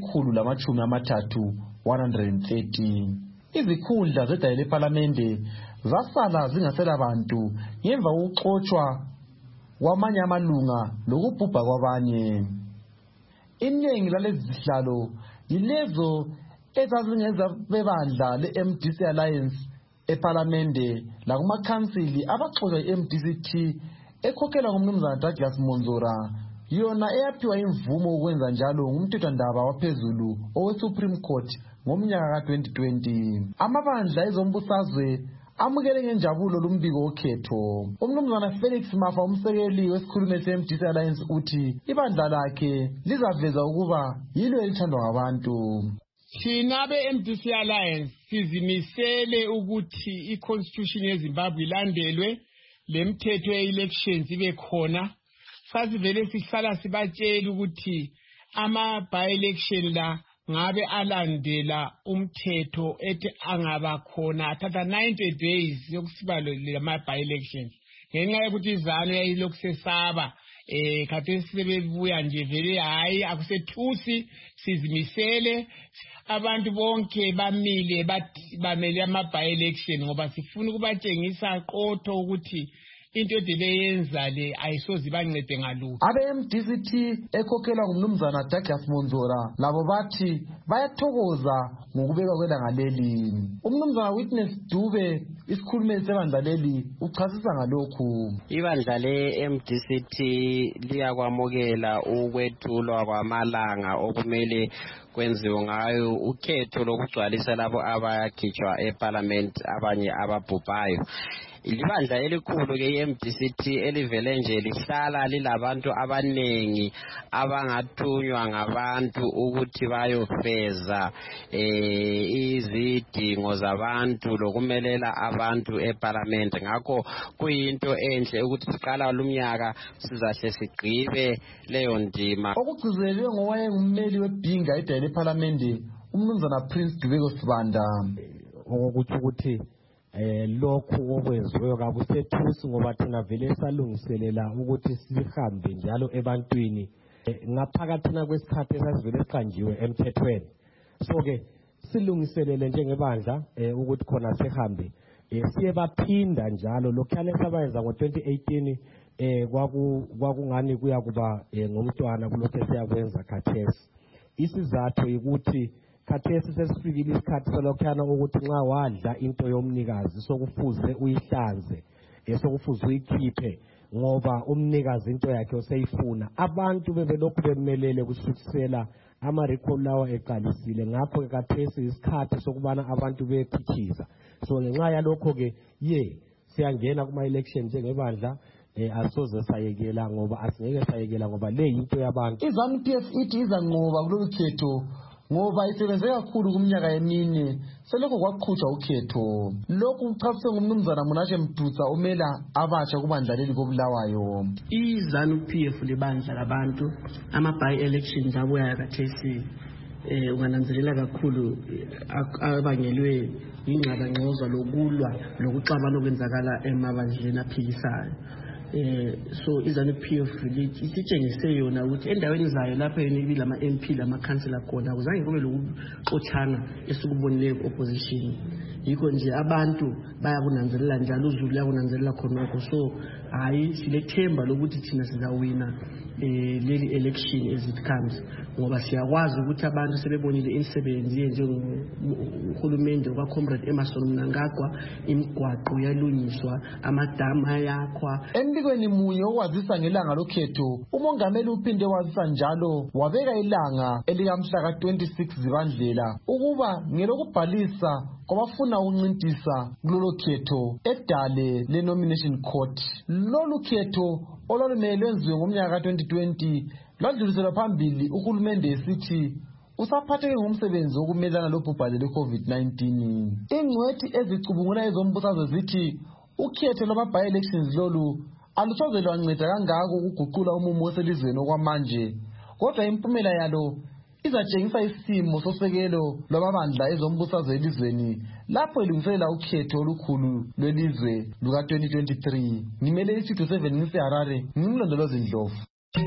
ali-130. Izikhundla zedale lePhalamende zasala zingasela bantu ngemva kokuxotshwa kwamanye amalunga lokubhubha kwabanye. Iningi lalezi zihlalo yilezo ezazingeza bebandla le-MDC Alliance ePhalamende lakumakhansili abaxoxa i-MDCT ekhokhelwa ngumnumzana Douglas Monzora yona eyaphiwa imvumo ukwenza njalo ngumthethwandaba waphezulu owe-Supreme Court ngomnyaka ka-2020. Amabandla ezombusazwe amukele ngenjabulo lumbiko wokhetho. Umnumzana Felix Mafa umsekeli wesikhulume se-MDC Alliance uthi ibandla lakhe lizaveza ukuba yilo elithandwa ngabantu. Thina be-MDC Alliance sizimisele ukuthi i-Constitution yeZimbabwe ilandelwe, lemthetho ye-elections ibe khona. Sasivele sihlala sibatshela ukuthi ama-by-election la ngabe alandela umthetho ethi angaba khona athatha 90 days yokusiba lama-by-elections ngenxa yokuthi izane yayilokhu sesaba khathesi sebebuya nje vele hayi akusethusi sizimisele abantu bonke bamile bamele ama-by-election ngoba sifuna ukubatshengisa qotho ukuthi into ebeyenza le ayisoze bancede ngalokho. Abe-MDCT ekhokhelwa ngumnumzana Douglas Monzora labo bathi bayathokoza ngokubekwa kwelanga leli. Umnumzana Witness Dube isikhulumeli sebandla leli uchasisa ngalokhu. Ibandla le-MDCT liyakwamukela ukwethulwa kwamalanga okumele kwenziwe ngayo ukhetho lokugcwalisa labo abakhitshwa eParliament abanye ababhubhayo. libandla elikhulu ke iMDCT elivele nje lihlala lilabantu abanengi abangathunywa ngabantu ukuthi bayofeza izidingo zabantu lokumelela abantu eParliament. Ngakho kuyinto enhle ukuthi siqala lumnyaka sizahle sigqibe leyo ndima. Okugcizelwe ngowayengummeli webhinga edayile eParliament umnumzana Prince Dubeko Sibanda okuthi ukuthi lokhu okwenziweyo kabusethusi ngoba thina vele salungiselela ukuthi sihambe njalo ebantwini ngaphakathina kwesikhathi esasivele siqanjiwe emthethweni. So ke silungiselele njengebandla ukuthi khona sihambe siye baphinda njalo lokhane sabayenza ngo2018 kwakungani kuya kuba ngomntwana kulokho siyakwenza khathesi. Isizathu ukuthi khathesi sesifikile isikhathi salokhana ukuthi nxa wadla into yomnikazi sokufuze uyihlanze sokufuze uyikhiphe ngoba umnikazi into yakhe oseyifuna. Abantu bebelokhu bemelele kusukisela ama-recall lawa eqalisile. Ngakho ke khathesi isikhathi sokubana abantu bephithiza. So ngenxa yalokho ke siyangena kuma-election njengebandla asoze sayekela ngoba asingeke sayekela ngoba le yinto yabantu. iZANU-PF ithi izanqoba kulolu khetho ngoba isebenze kakhulu kumnyaka emine selokho kwaqhutshwa ukhetho. Lokhu kuchasiswe ngumnumzana Munashe Mdutsa umela abatsha kubandla leli koBulawayo. iZANU-PF libandla labantu ama-by-elections abuya khathesi ungananzelela kakhulu abangelwe ingxabangxoza lokulwa lokuxabana okwenzakala emabandleni aphikisayo. So iZANU-PF isitshengise yona ukuthi endaweni zayo lapho yena lama-MP lama-councillor khona akuzange kube lokuxotshana esikubonileyo ku-opposition. Yikho nje abantu bayakunanzelela njalo uZulu uyakunanzelela khonokho. So hayi silethemba lokuthi thina sizawina leli election as it comes ngoba siyakwazi ukuthi abantu sebebonile imisebenzi njengohulumende kaComrade Emmerson Mnangagwa, imigwaqo yalungiswa, amadamu ayakhwa. Embikweni munye okwazisa ngelanga lokhetho umongameli uphinde wazisa njalo wabeka ilanga elikamhla ka26 Zibandlela ukuba ngelokubhalisa kwabafuna ukuncintisa kulolu khetho edale le-nomination court. Lolu khetho olwalumele lwenziwe ngomnyaka ka2020 lwadluliselwa phambili uhulumende esithi usaphatheke ngomsebenzi wokumelana lobhubhane lwe-COVID-19. Ingcwethi ezicubungula ezombusazwe zithi ukhetho lwama-by-elections lolu alusoze lwanceda kangako ukuguqula umumo oselizweni okwamanje, kodwa impumela yalo izatshengisa isimo sosekelo lwamabandla ezombusazwe elizweni lapho ilungiselela ukhetho olukhulu lwelizwe luka-2023. Ngimele iStudio 7 ngiseHarare, ngimlondolozi Ndlovu.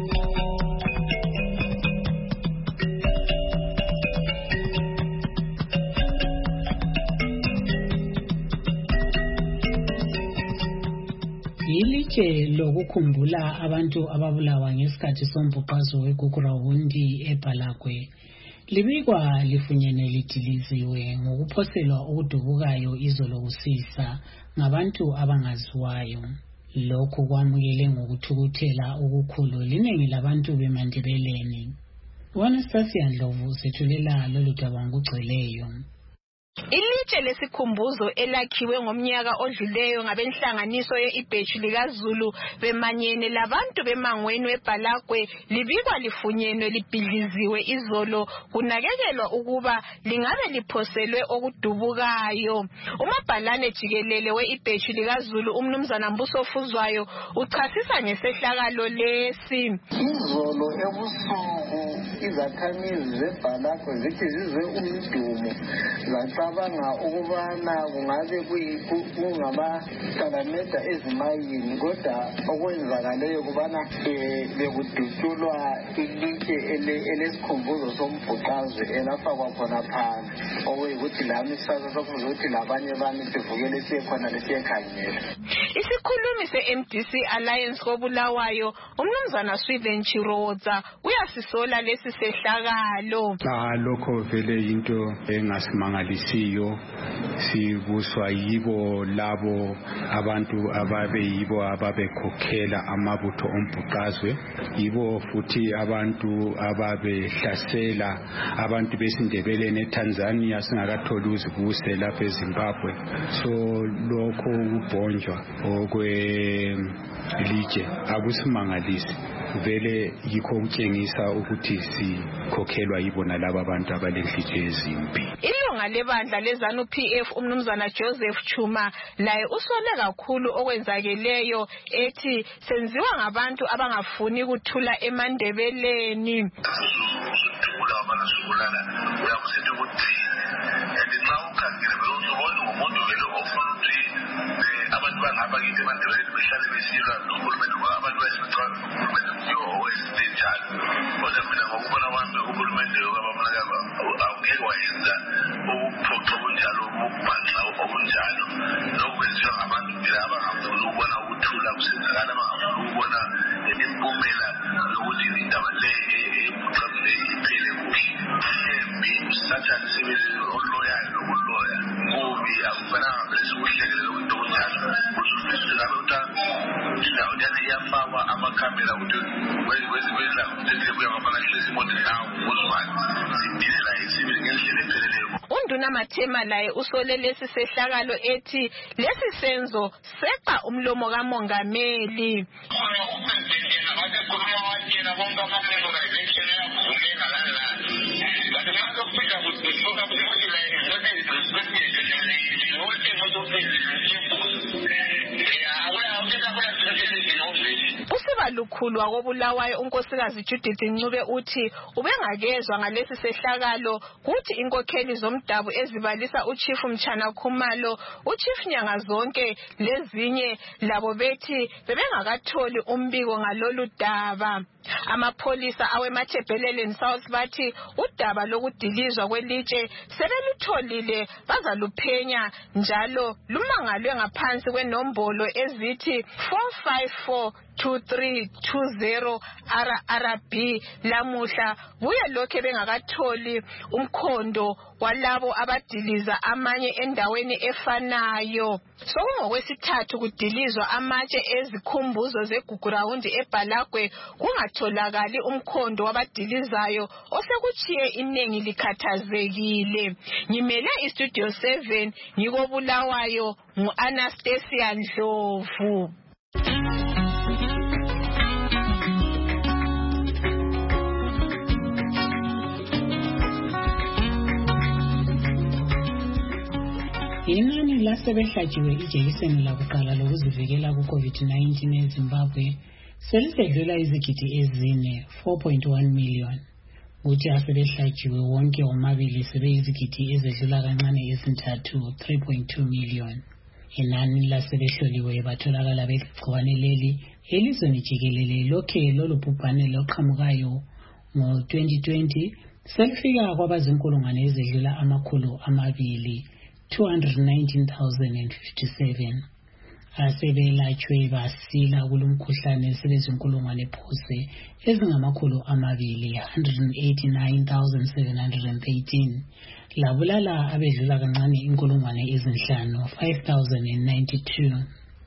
Ilitshe lokukhumbula abantu ababulawa ngesikhathi sombhuqazo weGugurawundi eBhalakwe libikwa lifunyene lidiliziwe ngokuphoselwa okudubukayo izolo kusisa ngabantu abangaziwayo. Lokhu kwamukele ngokuthukuthela okukhulu liningi labantu beMandebeleni. Anastasia Ndlovu sethulela lolu daba ngokugcweleyo. Ilitshe lesikhumbuzo elakhiwe ngomnyaka odluleyo ngabenhlanganiso ye-Ibheju likaZulu bemanyene labantu bemangweni weBhalakwe libikwa lifunyenwe libhidliziwe izolo kunakekelwa ukuba lingabe liphoselwe okudubukayo. Umabhalane jikelele we-Ibheju likaZulu umnumzana Mbuso Fuzwayo uchasisa ngesehlakalo lesi. Izolo ebusuku izakhamizi zeBhalakwe zithi zizwe umdumo zacabanga ukubana kungabe kungamasalameda ezimayini, kodwa okwenzakaleyo kubana bekudutshulwa ilitshe elesikhumbuzo sombhuqazwe elafakwa khona phansi, okuyikuthi lami sisasa sokuze ukuthi labanye bami sivukele siye khona lesiyekhangela. Isikhulumi se-MDC Alliance koBulawayo umnumzana Sweden Chirodza uyasisola lesi lesi sehlakalo. Lokho vele into engasimangalisiyo, sibuswa yibo labo abantu ababeyibo ababekhokhela amabutho ombhuqazwe, yibo futhi abantu ababehlasela abantu besindebeleni eTanzania singakatholi uzibuse lapha eZimbabwe. So lokho ukubhonjwa okwelitshe akusimangalisi, vele yikho ukutshengisa ukuthi sikhokhelwa yibona laba abantu abalenhliziyo ezimbi. Ilunga lebandla leZANU-PF umnumzana Joseph Chuma laye usole kakhulu okwenzakeleyo, ethi senziwa ngabantu abangafuni ukuthula eMandebeleni. Unduna Mathema laye usole lesi sehlakalo, ethi lesi senzo seqa umlomo kamongameli. Usibalukhulu wakobulawayo unkosikazi Judith Ncube uthi ubengakezwa ngalesi sehlakalo, kuthi inkokheli zomdabu ezibalisa uChief Mchana Khumalo, uChief Nyangazonke lezinye labo bethi bebengakatholi umbiko ngalolu daba. Amapholisa awemathebheleleni South bathi udaba lokudilizwa kwelitshe sebelutholile, bazaluphenya njalo lumangalwe ngaphansi kwenombolo ezithi 4542320 RRB lamuhla, buye lokho bengakatholi umkhondo walabo abadiliza amanye endaweni efanayo. Sokungokwesithathu kudilizwa amatshe ezikhumbuzo zeGugurawundi eBhalagwe kungatholakali umkhondo wabadilizayo, osekuchiye inengi likhathazekile. Ngimele iStudio 7 ngikobulawayo ngu-Anastasia Ndlovu. Inani lasebehlatshiwe ijekiseni lakuqala lokuzivikela ku-COVID-19 eZimbabwe selisedlula izigidi ezine 4.1 million. Kuthi asebehlatshiwe wonke omabili sebeyizigidi ezedlula kancane ezintathu 3.2 million. Inani lasebehloliwe batholakala begciwane leli elizweni jikelele lokhe lolu bhubhane loqhamukayo ngo-2020 selifika kwabazinkulungwane ezedlula amakhulu amabili 219,057. Asebelatshwe basila kulumkhuhlane sebezinkulungwane phose ezingamakhulu amabili 189,713. Labulala abedlula kancane inkulungwane ezinhlanu 5,092.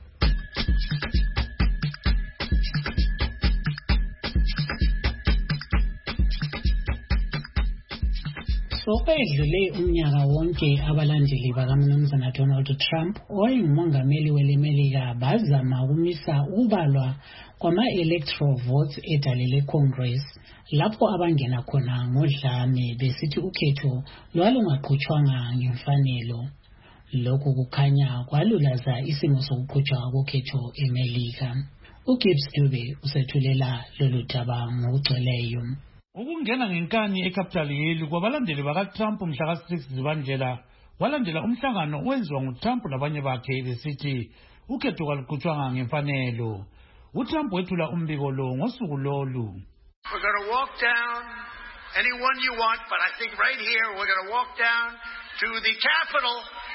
Sokwedlule umnyaka wonke abalandeli bakaMnumzana Donald Trump owayengumongameli welemelika bazama ukumisa ukubalwa kwama-electoral votes edale Congress, lapho abangena khona ngodlame besithi ukhetho lwalungaqhutshwanga ngemfanelo. Lokhu kukhanya kwalulaza isimo sokuqhutshwa kokhetho eMelika. uGibbs Dube usethulela lolu daba ngokugcweleyo. Ukungena ngenkani eCapitol Hill kwabalandeli bakaTrump mhla ka-6 Zibandlela walandela umhlangano owenziwa nguTrump labanye bakhe besithi ukhetho kaluqhutshwanga ngemfanelo. uTrump wethula umbiko lo ngosuku lolu. We're going to walk down anyone you want, but I think right here we're going to walk down to the Capitol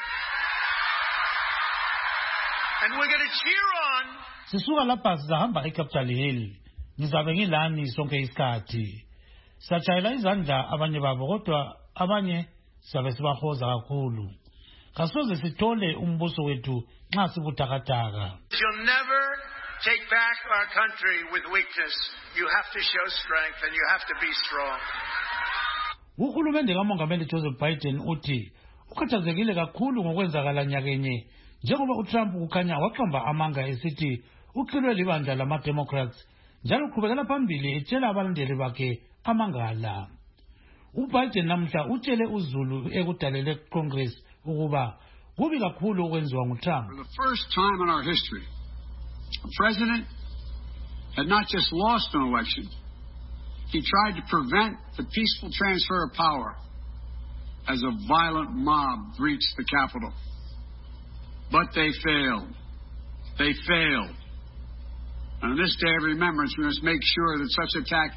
and we're going to cheer on. Sisuka lapha sizahamba eCapitol Hill. Ngizabe ngilani sonke isikhathi. satshayela izandla abanye babo kodwa abanye siyabe sibahoza kakhulu. Kasoze sithole umbuso wethu nxa sibuthakathaka. You'll never take back our country with weakness. You have to show strength and you have to be strong. Uhulumende kaMongameli Joseph Biden uthi ukhathazekile kakhulu ngokwenzakala nyakenye njengoba uTrump kukhanya waqamba amanga esithi uqilwe libandla lama-Democrats njalo uqhubekela phambili etshela abalandeli bakhe amangala. UBiden namhla utshele uZulu ekudalele Congress ukuba kubi kakhulu okwenziwa nguTrump. For the first time in our history, a president had not just lost an election, he tried to prevent the peaceful transfer of power as a violent mob breached the Capitol. But they failed. They failed. And on this day of remembrance, we must make sure that such attack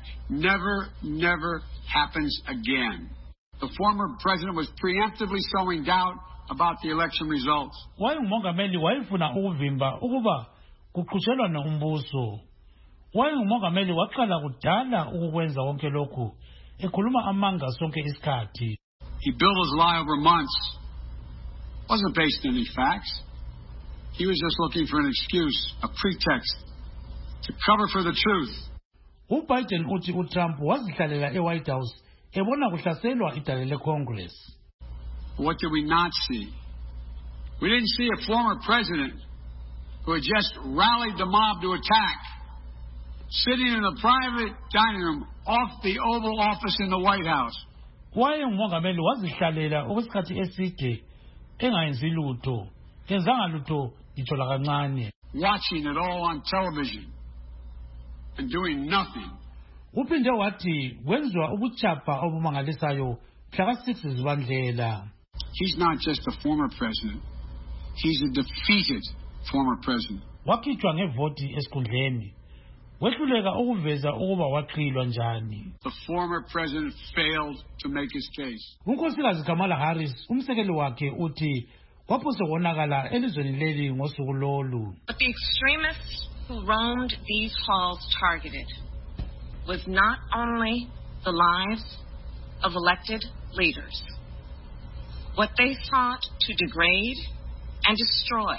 never happens again. The former president was preemptively sowing doubt about the election results. Wayengumongameli wayefuna ukuvimba ukuba kuqhutshelwana umbuso. Wayengumongameli waqala kudala ukukwenza konke lokhu ekhuluma amanga sonke isikhathi. He built his lie over months. Wasn't based on any facts. He was just looking for an excuse, a pretext to cover for the truth. UBiden uthi uTrump wazihlalela eWhite House ebona kuhlaselwa idale leCongress. What did we not see? We didn't see a former president who had just rallied the mob to attack, sitting in a private dining room off the Oval Office in the White House. Wayengumongameli wazihlalela okwesikhathi eside engayenzi lutho, kenzanga lutho ngithola kancane. Watching it all on television and doing nothing. Uphinde wathi kwenziwa ubuchapha obumangalisayo mhla ka-6 Zibandlela. He's not just a former president. He's a defeated former president. Wakhitshwa ngevoti esikhundleni. Wehluleka ukuveza ukuba waqilwa njani. The former president failed to make his case. UNkosikazi Kamala Harris umsekeli wakhe uthi kwaphose konakala elizweni leli ngosuku lolu. But the extremists who roamed these halls targeted was not only the lives of elected leaders. What they sought to degrade and destroy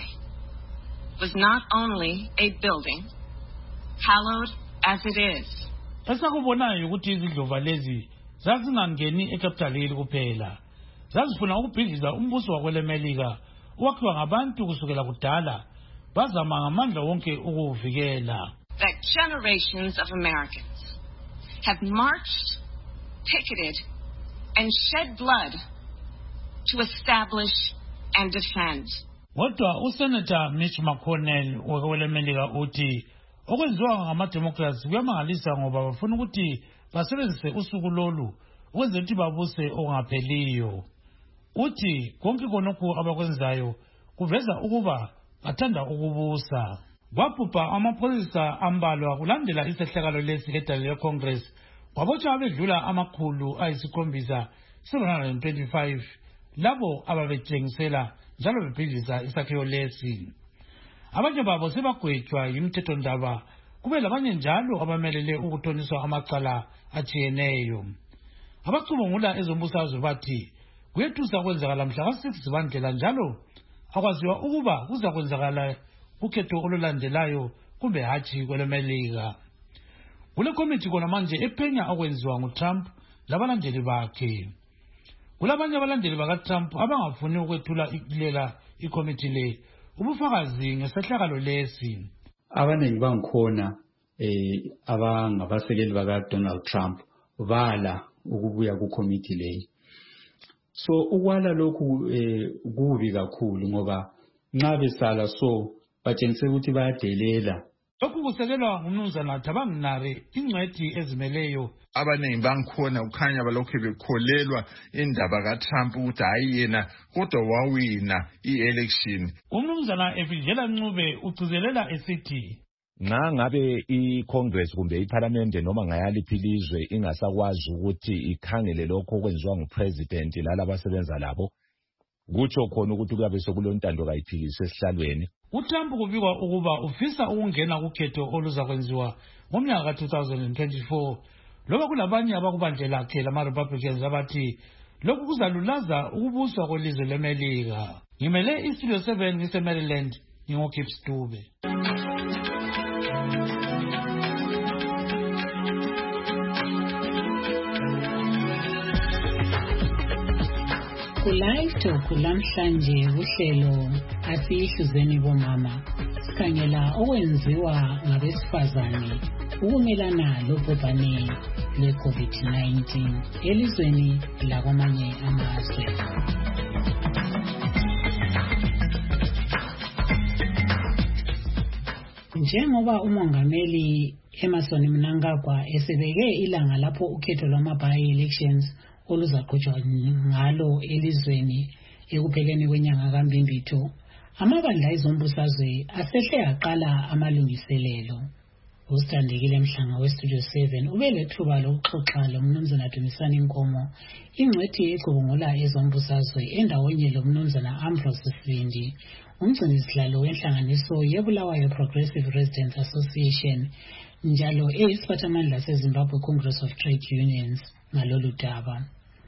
was not only a building, hallowed as it is. Esakubonayo ukuthi izidlova lezi zazingangeni eCapitol Hill kuphela. Zazifuna ukubhidliza umbuso wakwelemelika owakhiwa ngabantu kusukela kudala bazama ngamandla wonke ukuvikela. That generations of Americans have marched, picketed, and shed blood to establish and defend. Kodwa uSenator Mitch McConnell wakwelemelika uthi okwenziwa ngama-Democrats kuyamangalisa ngoba bafuna ukuthi basebenzise usuku lolu ukwenza ukuthi babuse okungapheliyo. Uthi konke konokho abakwenzayo kuveza ukuba bathanda ukubusa. Kwabhubha amapholisa ambalwa kulandela isehlakalo lesi ledale leCongress kwabotshwa abedlula amakhulu ayisi-7 725 labo ababetshengisela njalo bebhidliza isakhiwo lesi. Abanye babo sebagwetshwa yimithethondaba kube labanye njalo abamelele ukuthoniswa amacala atshiyeneyo. Abacubungula ezombusazwe bathi kuyethusa kwenzakala mhla ka-6 Zibandlela njalo akwaziwa ukuba kuza kwenzakala kukhetho olulandelayo kumbe hatshi kwelemelika. Kule komiti kona manje ephenya okwenziwa nguTrump labalandeli bakhe. Kulabanye abalandeli bakaTrump abangafuni ukwethula ilela ikomiti le ubufakazi ngesehlakalo lesi. Abaningi bangikhona abangabasekeli bakaDonald Trump bala ukubuya kukomiti leyi. So ukwala lokhu kubi kakhulu ngoba nxa besala so batshengise ukuthi bayadelela. Lokhu kusekelwa ngumnumzana Thabanginare ingcwethi ezimeleyo. Abaningi bangikhona ukhanya balokhu bekholelwa indaba kaTrump ukuthi hayi yena kodwa wawina i-election. Umnumzana Efidela Ncube ugcizelela esithi nxa ngabe iCongress kumbe iParliament noma ngayaliphi ilizwe ingasakwazi ukuthi ikhangele lokho okwenziwa ngupresident lalabo abasebenza labo kutsho khona ukuthi kuyabe sekulontando kayiphikise esihlalweni. uTrump kubikwa ukuba ufisa ukungena kukhetho oluza kwenziwa ngomnyaka ka-2024 loba kulabanye abakubandle lakhe lama-Republicans abathi lokhu kuzalulaza ukubuswa kwelizwe leMelika. Ngimele iStudio 7 ngise-Maryland, ngingoGibbs Dube. Ku-Live Talk lamhlanje uhlelo asiyihluzeni bomama sikhangela okwenziwa ngabesifazane ukumelana lobhubhane lwe-COVID-19 elizweni lakwamanye amazwe. Njengoba umongameli Emmerson Mnangagwa esebeke ilanga lapho ukhetho lwama-by-elections oluzaqhutshwa ngalo elizweni ekupheleni kwenyanga kaMbimbitho, amabandla ezombusazwe asehle aqala amalungiselelo. Usithandekile Mhlanga weStudio 7 ubelethuba lokuxoxa lomnumzana Dumisani Nkomo, ingcwethi ecubungula ezombusazwe endawonye lomnumzana Ambrose Sibindi, umgcinisihlalo wenhlanganiso yeBulawayo Progressive Residents Association, njalo eyisiphathamandla seZimbabwe Congress of Trade Unions ngalolu daba.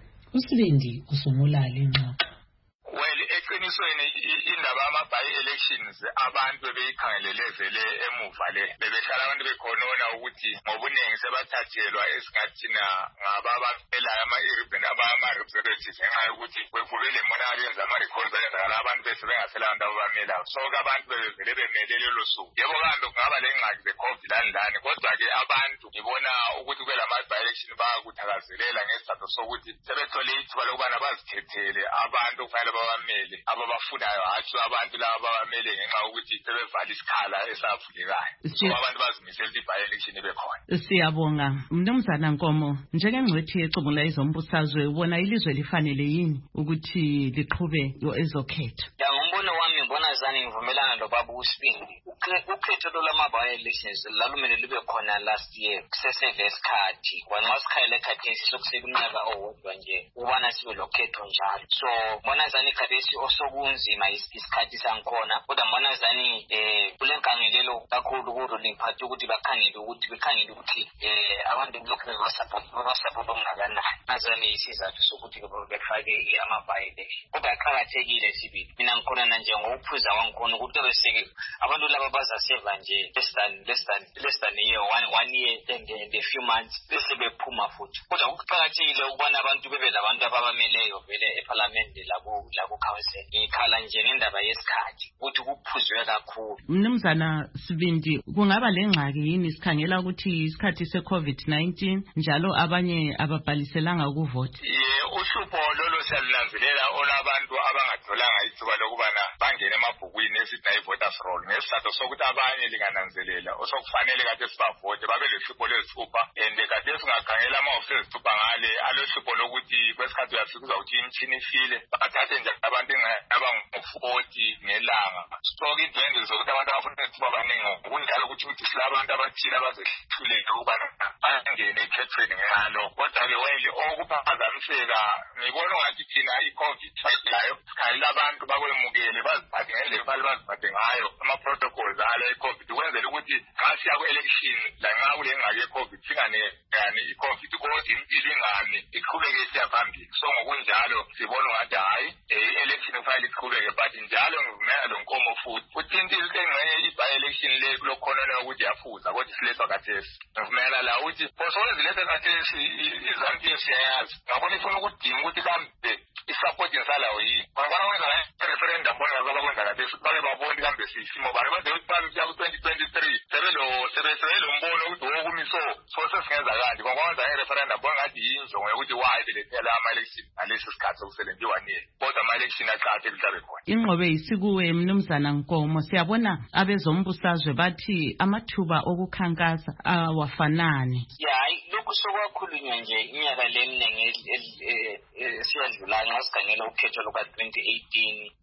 Usibindi usungula lengxoxo. Well, eqinisweni indaba ama-by-elections abantu bebeyikhangelele vele emuva le bebehlala abantu bekhonona ukuthi ngobuningi sebathathelwa esingathina ngababamelayo ama-representatives ngenxa yokuthi kwekuvele monakalo yenza ama-recalls ayenzakala abantu bese bengasela abantu ababamelayo, so abantu bebevele bemele lelo suku. Yebo kambe kungaba le ngxaki ze-COVID lani, kodwa-ke abantu ngibona ukuthi kwelama-by-election bayakuthakazelela ngesizathu sokuthi sebethole ithuba lokubana bazikhethele abantu okufanele babamele ababafunayo, hatshi abantu laba babamele ngenxa yokuthi sebevala isikhala esavulekayo. So abantu bazimisela ukuthi i-by-election ibe khona. Siyabonga Mnumzana Nkomo, njengengcwethi ecubungula ezombusazwe, ubona ilizwe lifanele yini ukuthi liqhube ezokhetho? Ngombono wami ngibona zani ngivumelana lobaba uSibindi. Ukhetho lwama-by-elections lalumele libe khona last year kusesevesikhathi kwanxa sikhayele khathesi sokusekunyaka owodwa nje ubana sibe lokhetho njalo. So mbona zani khathesi osokunzima isikhathi sangikhona, kodwa mbona zani kule nkangelelo kakhulu kurulingiphathi ukuthi bekhangele ukuthi abantu lokhu basapota okungakanani. Nazani isizathu sokuthi befake ama-by-election, kodwa aqakathekile Sibindi. Mina ngikhona njengokuphuza wangikhona ukuthi beseke abantu laba bazaseva nje less than a year, one year and a few months bese bephuma futhi. Kodwa ukuqakathekile ukubona abantu bebe labantu ababameleyo vele eParliament laku council. Ngikhala nje ngendaba yesikhathi ukuthi kuphuzwe kakhulu. Mnumzana Sibindi, kungaba lengxaki yini sikhangela ukuthi isikhathi se-COVID-19 njalo abanye ababhaliselanga ukuvota? Uhlupho lolo siyalinanzelela olabantu abangatholanga ithuba lokubana bangene emabhukwini esithi nayi-voters roll ngesizathu sokuthi abanye lingananzelela osokufanele kade sibavote babe lehlupho lezithupha, and kade singakhangela amahhovisi ezithupha ngale alohlupho lokuthi kwesikhathi uyafika uzawuthi imtshini ifile bathathe nje abantu abangu-40 ngelanga. So-ke idwendwe zokuthi abantu abafuna izithupha abaningi kunjalo ukuthi silabantu abathile abazehluleka ukubana bangene ekhethweni ngalo. Kodwa-ke wele okuphazamiseka ngibona ngathi thina i-COVID layo sikhalela abantu bakwemukele baziphathe ngendlela bale baziphathe ngayo ama-protocols alo i-COVID ukwenzela ukuthi xa siya ku-election lanxa kule ngxaki ye-COVID singanekani i-COVID kodwa impilo ingami iqhubeke siya phambili. So ngokunjalo sibona ngathi hayi i-election kufanele iqhubeke, but njalo ngivumela lo Nkomo futhi uthinta engxenye i-by-election le kulokhonona ukuthi yafuza kodwa isilethwa kathesi. Ngivumela la ukuthi posowezilethwa kathesi iZANU-PF siyayazi, ngabona ifuna ukudinga ukuthi kambe i-support insalayo yini. Bangabona kwenza referendum bona abakwenza kathesi bake babona kambe sisimo bari bade ukuthi bamsiya ku-2023 sebelo mbono ukuthi wokumiso so sesingenza kanti bangakwenza i-referendum bona ngathi yinjongo yokuthi wayi belethela ama-election ngalesi sikhathi sokusebenza 1 year, kodwa ama-election aqakathekile mhlabe khona. Inqobe isikuwe Mnumzana Nkomo, siyabona abezombusazwe bathi amathuba okukhankasa awafanani. Hayi lokhu sokwakhulunywa nje iminyaka leminingi siyadlula nxa sikhangela ukhetho luka-2018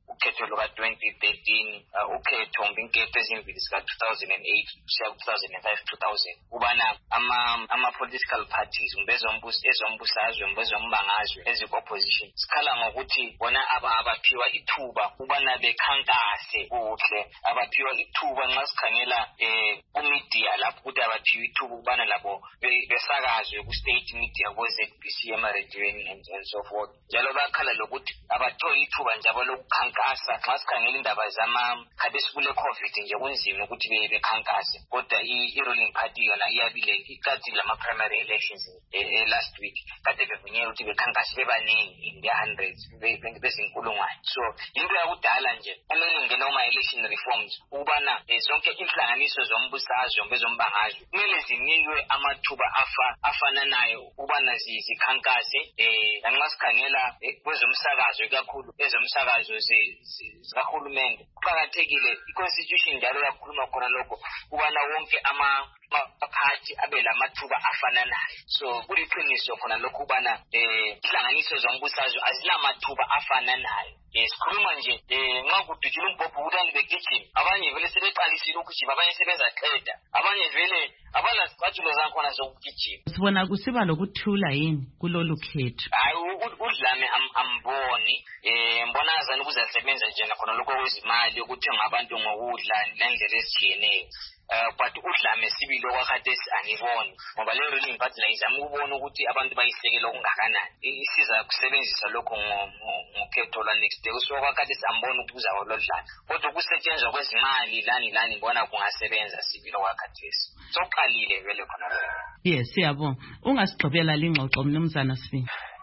ukhetho luka-2013 ukhetho ngenketho ezimbili zika-2008 kusiya ku-2005-2000 kubana ama-political parties ezombusazwe ezombangazwe eziko-opposition sikhala ngokuthi bona abaphiwa ithuba ubana bekhankase kuhle abaphiwa ithuba nxa sikhangela kumedia lapho ukuthi abaphiwa ithuba ukubana labo besakazwe ku-state media ko-ZBC emarediyweni and so forth njalo bakhala lokuthi abatholi ithuba njalo lokukhankasa nxa sikhangela indaba khabe sikule COVID nje kunzima ukuthi bekhankase kodwa i-ruling party yona iyabile ikathi lama-primary elections last week kade bevunyela ukuthi bekhankase bebaningi in the hundreds bezinkulungwane so into yakudala nje kumele ngena uma-election reforms ukubana zonke inhlanganiso zombusazwe bezombangazwe kumele zinikwe amathuba afananayo ukubana zikhankase lanxa sikhangela kwezomsakazo kakhulu ezomsakazo zikahulumende kuqakathekile i-constitution njalo yakhuluma khona lokho kubana wonke amaphathi abe lamathuba afananayo so kuliqiniso khona lokho kubana inhlanganiso zombusazwe azilamathuba afananayo sikhuluma nje nxa kudutshula umbhobho ukuthi begijima abanye vele sebeqalisile ukugijima abanye sebezaqeda abanye vele abanazicathulo zakhona zokugijima sibona kusiba lokuthula yini kulolu khetho hayi udlame amboni mbonazana ukuzasebenza njena khona lokho kwezimali ukuthi ngabantu ngokudla nendlela ezitshiyeneyo but udlame sibili okwakhathesi angiboni ngoba le ruling party izama ukubona ukuthi abantu bayisekela okungakanani isiza kusebenzisa lokho ngokhetho la next day so okwakhathesi amboni ukuthi kuzawo lodlame kodwa ukusetshenzwa kwezimali lani ngibona kungasebenza sibili okwakhathesi soqalile vele khona yes siyabonga ungasigqibela lingxoxo mnumzana Sibini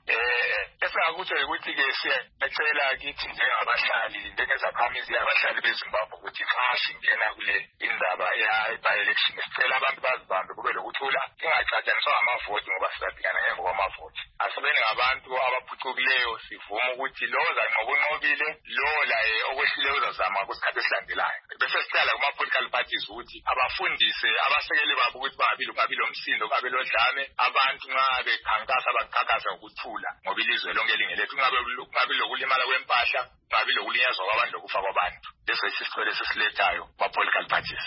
esingakutho ukuthi-ke siyacela kithi njengabahlali njengezakhamizi abahlali beZimbabwe ukuthi xa singena kule indaba ye-by-election sicela abantu bazibambe kube lokuthula singacatshaniswa ngamavoti ngoba sizadingana ngemva kwamavoti asibeni ngabantu abaphucukileyo sivuma ukuthi lo zanqobunqobile lo laye okwehlileyo uzazama kwesikhathi esilandelayo bese sicela kuma-political parties ukuthi abafundise abasekeli babo ukuthi bangabi lomsindo kungabi lodlame abantu nxa bekhankasa bakhankasa ngokuthula ngoba ilizwe lonke elingelethu kungabi lokulimala kwempahla kungabi lokulinyazwa kwabantu lokufa kwabantu leso isisicelo esisilethayo kuma-political parties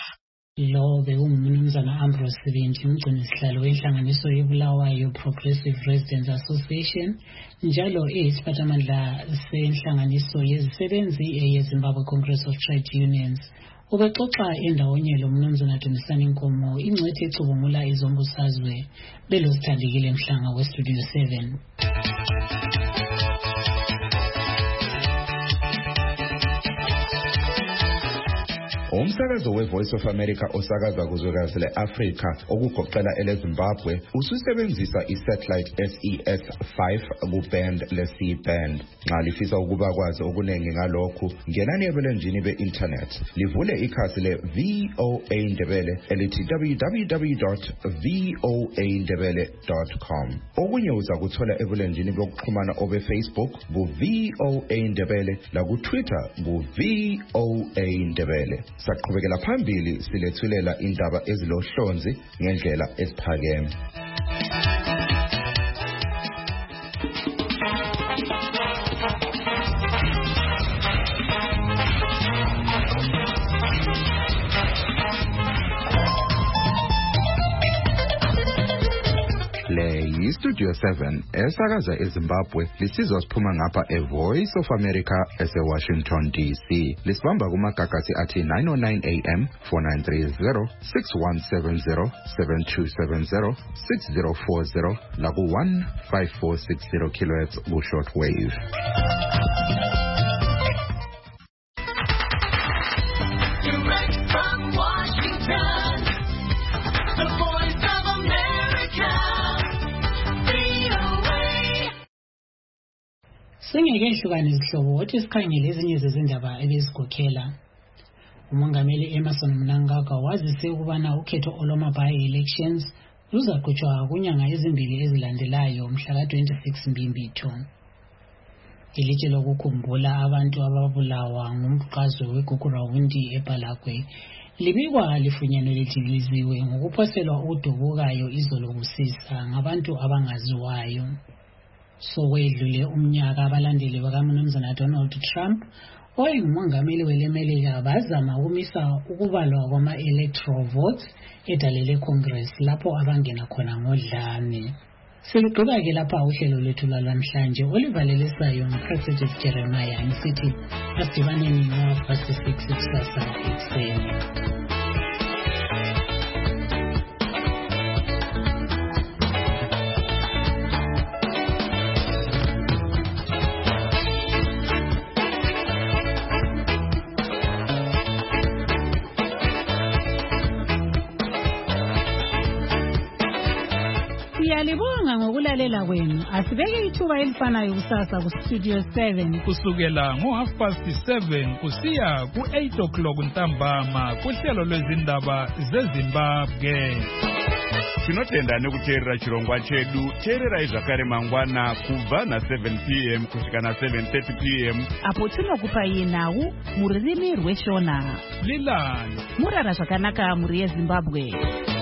lo bekungumnumzana Ambrose Sibindi umgcinisihlalo wenhlanganiso yeBulawayo Progressive Residents Association njalo eyisiphathamandla senhlanganiso yezisebenzi yeZimbabwe Congress of Trade Unions ubexoxa endawonye lo mnumzana Dumisani Nkomo ingcwethi ecubungula izombusazwe belozithandekile emhlanga weStudio 7 Umsakazo we-Voice of America osakaza kuzwekazi le-Afrika okugoqela eleZimbabwe ususebenzisa i-satellite SES5 ku-band le-C-band. Nxa lifisa ukuba kwazi okuningi ngalokhu, ngenani ebulenjini be-internet. Livule ikhasi le-VOA Ndebele elithi www.voandebele.com. Okunye uza kuthola ebulenjini bokuxhumana obe-Facebook bu-VOA Ndebele laku-Twitter bu-VOA Ndebele. Saqhubekela phambili silethulela indaba ezilohlonzi ngendlela esiphakeme. Studio 7 esakaza eZimbabwe lisizwa siphuma ngapha eVoice of America eseWashington DC. Lisibamba kumagagasi athi 909 AM 4930 6170 7270 6040 laku 15460 kHz ku shortwave. Direct from Washington, the Voice of America. Singeke ehlukane izihlobo wathi sikhangele ezinye zezindaba ebezikhokhela. Umongameli Emmerson Mnangagwa wazise ukubana ukhetho olwama by-elections luzaqhutshwa kunyanga ezimbili ezilandelayo mhla ka-26 Mbimbitho. Ilitshe lokukhumbula abantu ababulawa ngumqazwe weGugurawundi eBalagwe libikwa lifunyenwe lidiliziwe ngokuphoselwa udubukayo izolo kusisa ngabantu abangaziwayo. So wedlule umnyaka abalandeli bakaMnumzana Donald Trump owayengumongameli welemelika bazama ukumisa ukubalwa kwama-electoral votes edalele congress lapho abangena khona ngodlame. Siligqiba-ke lapha uhlelo lwethu lwalamhlanje olivalelisayo nguPrecious Jeremiah ngisithi asidibaneni ngo-6 kusasa ekuseni. Siyalibonga ngokulalela kwenu. Asibeke ithuba elifanayo kusasa kuStudio 7 kusukela ngo7:30 kusiya ku8 ntambama kuhlelo lwezindaba zeZimbabwe. Tinotenda nekuteerera chirongwa chedu. Teerera zvakare mangwana kubva na7 p.m. kusvika na7:30 p.m. apo tinokupa yenhau mururimi rweshona. Lilani murara zvakanaka muri yeZimbabwe.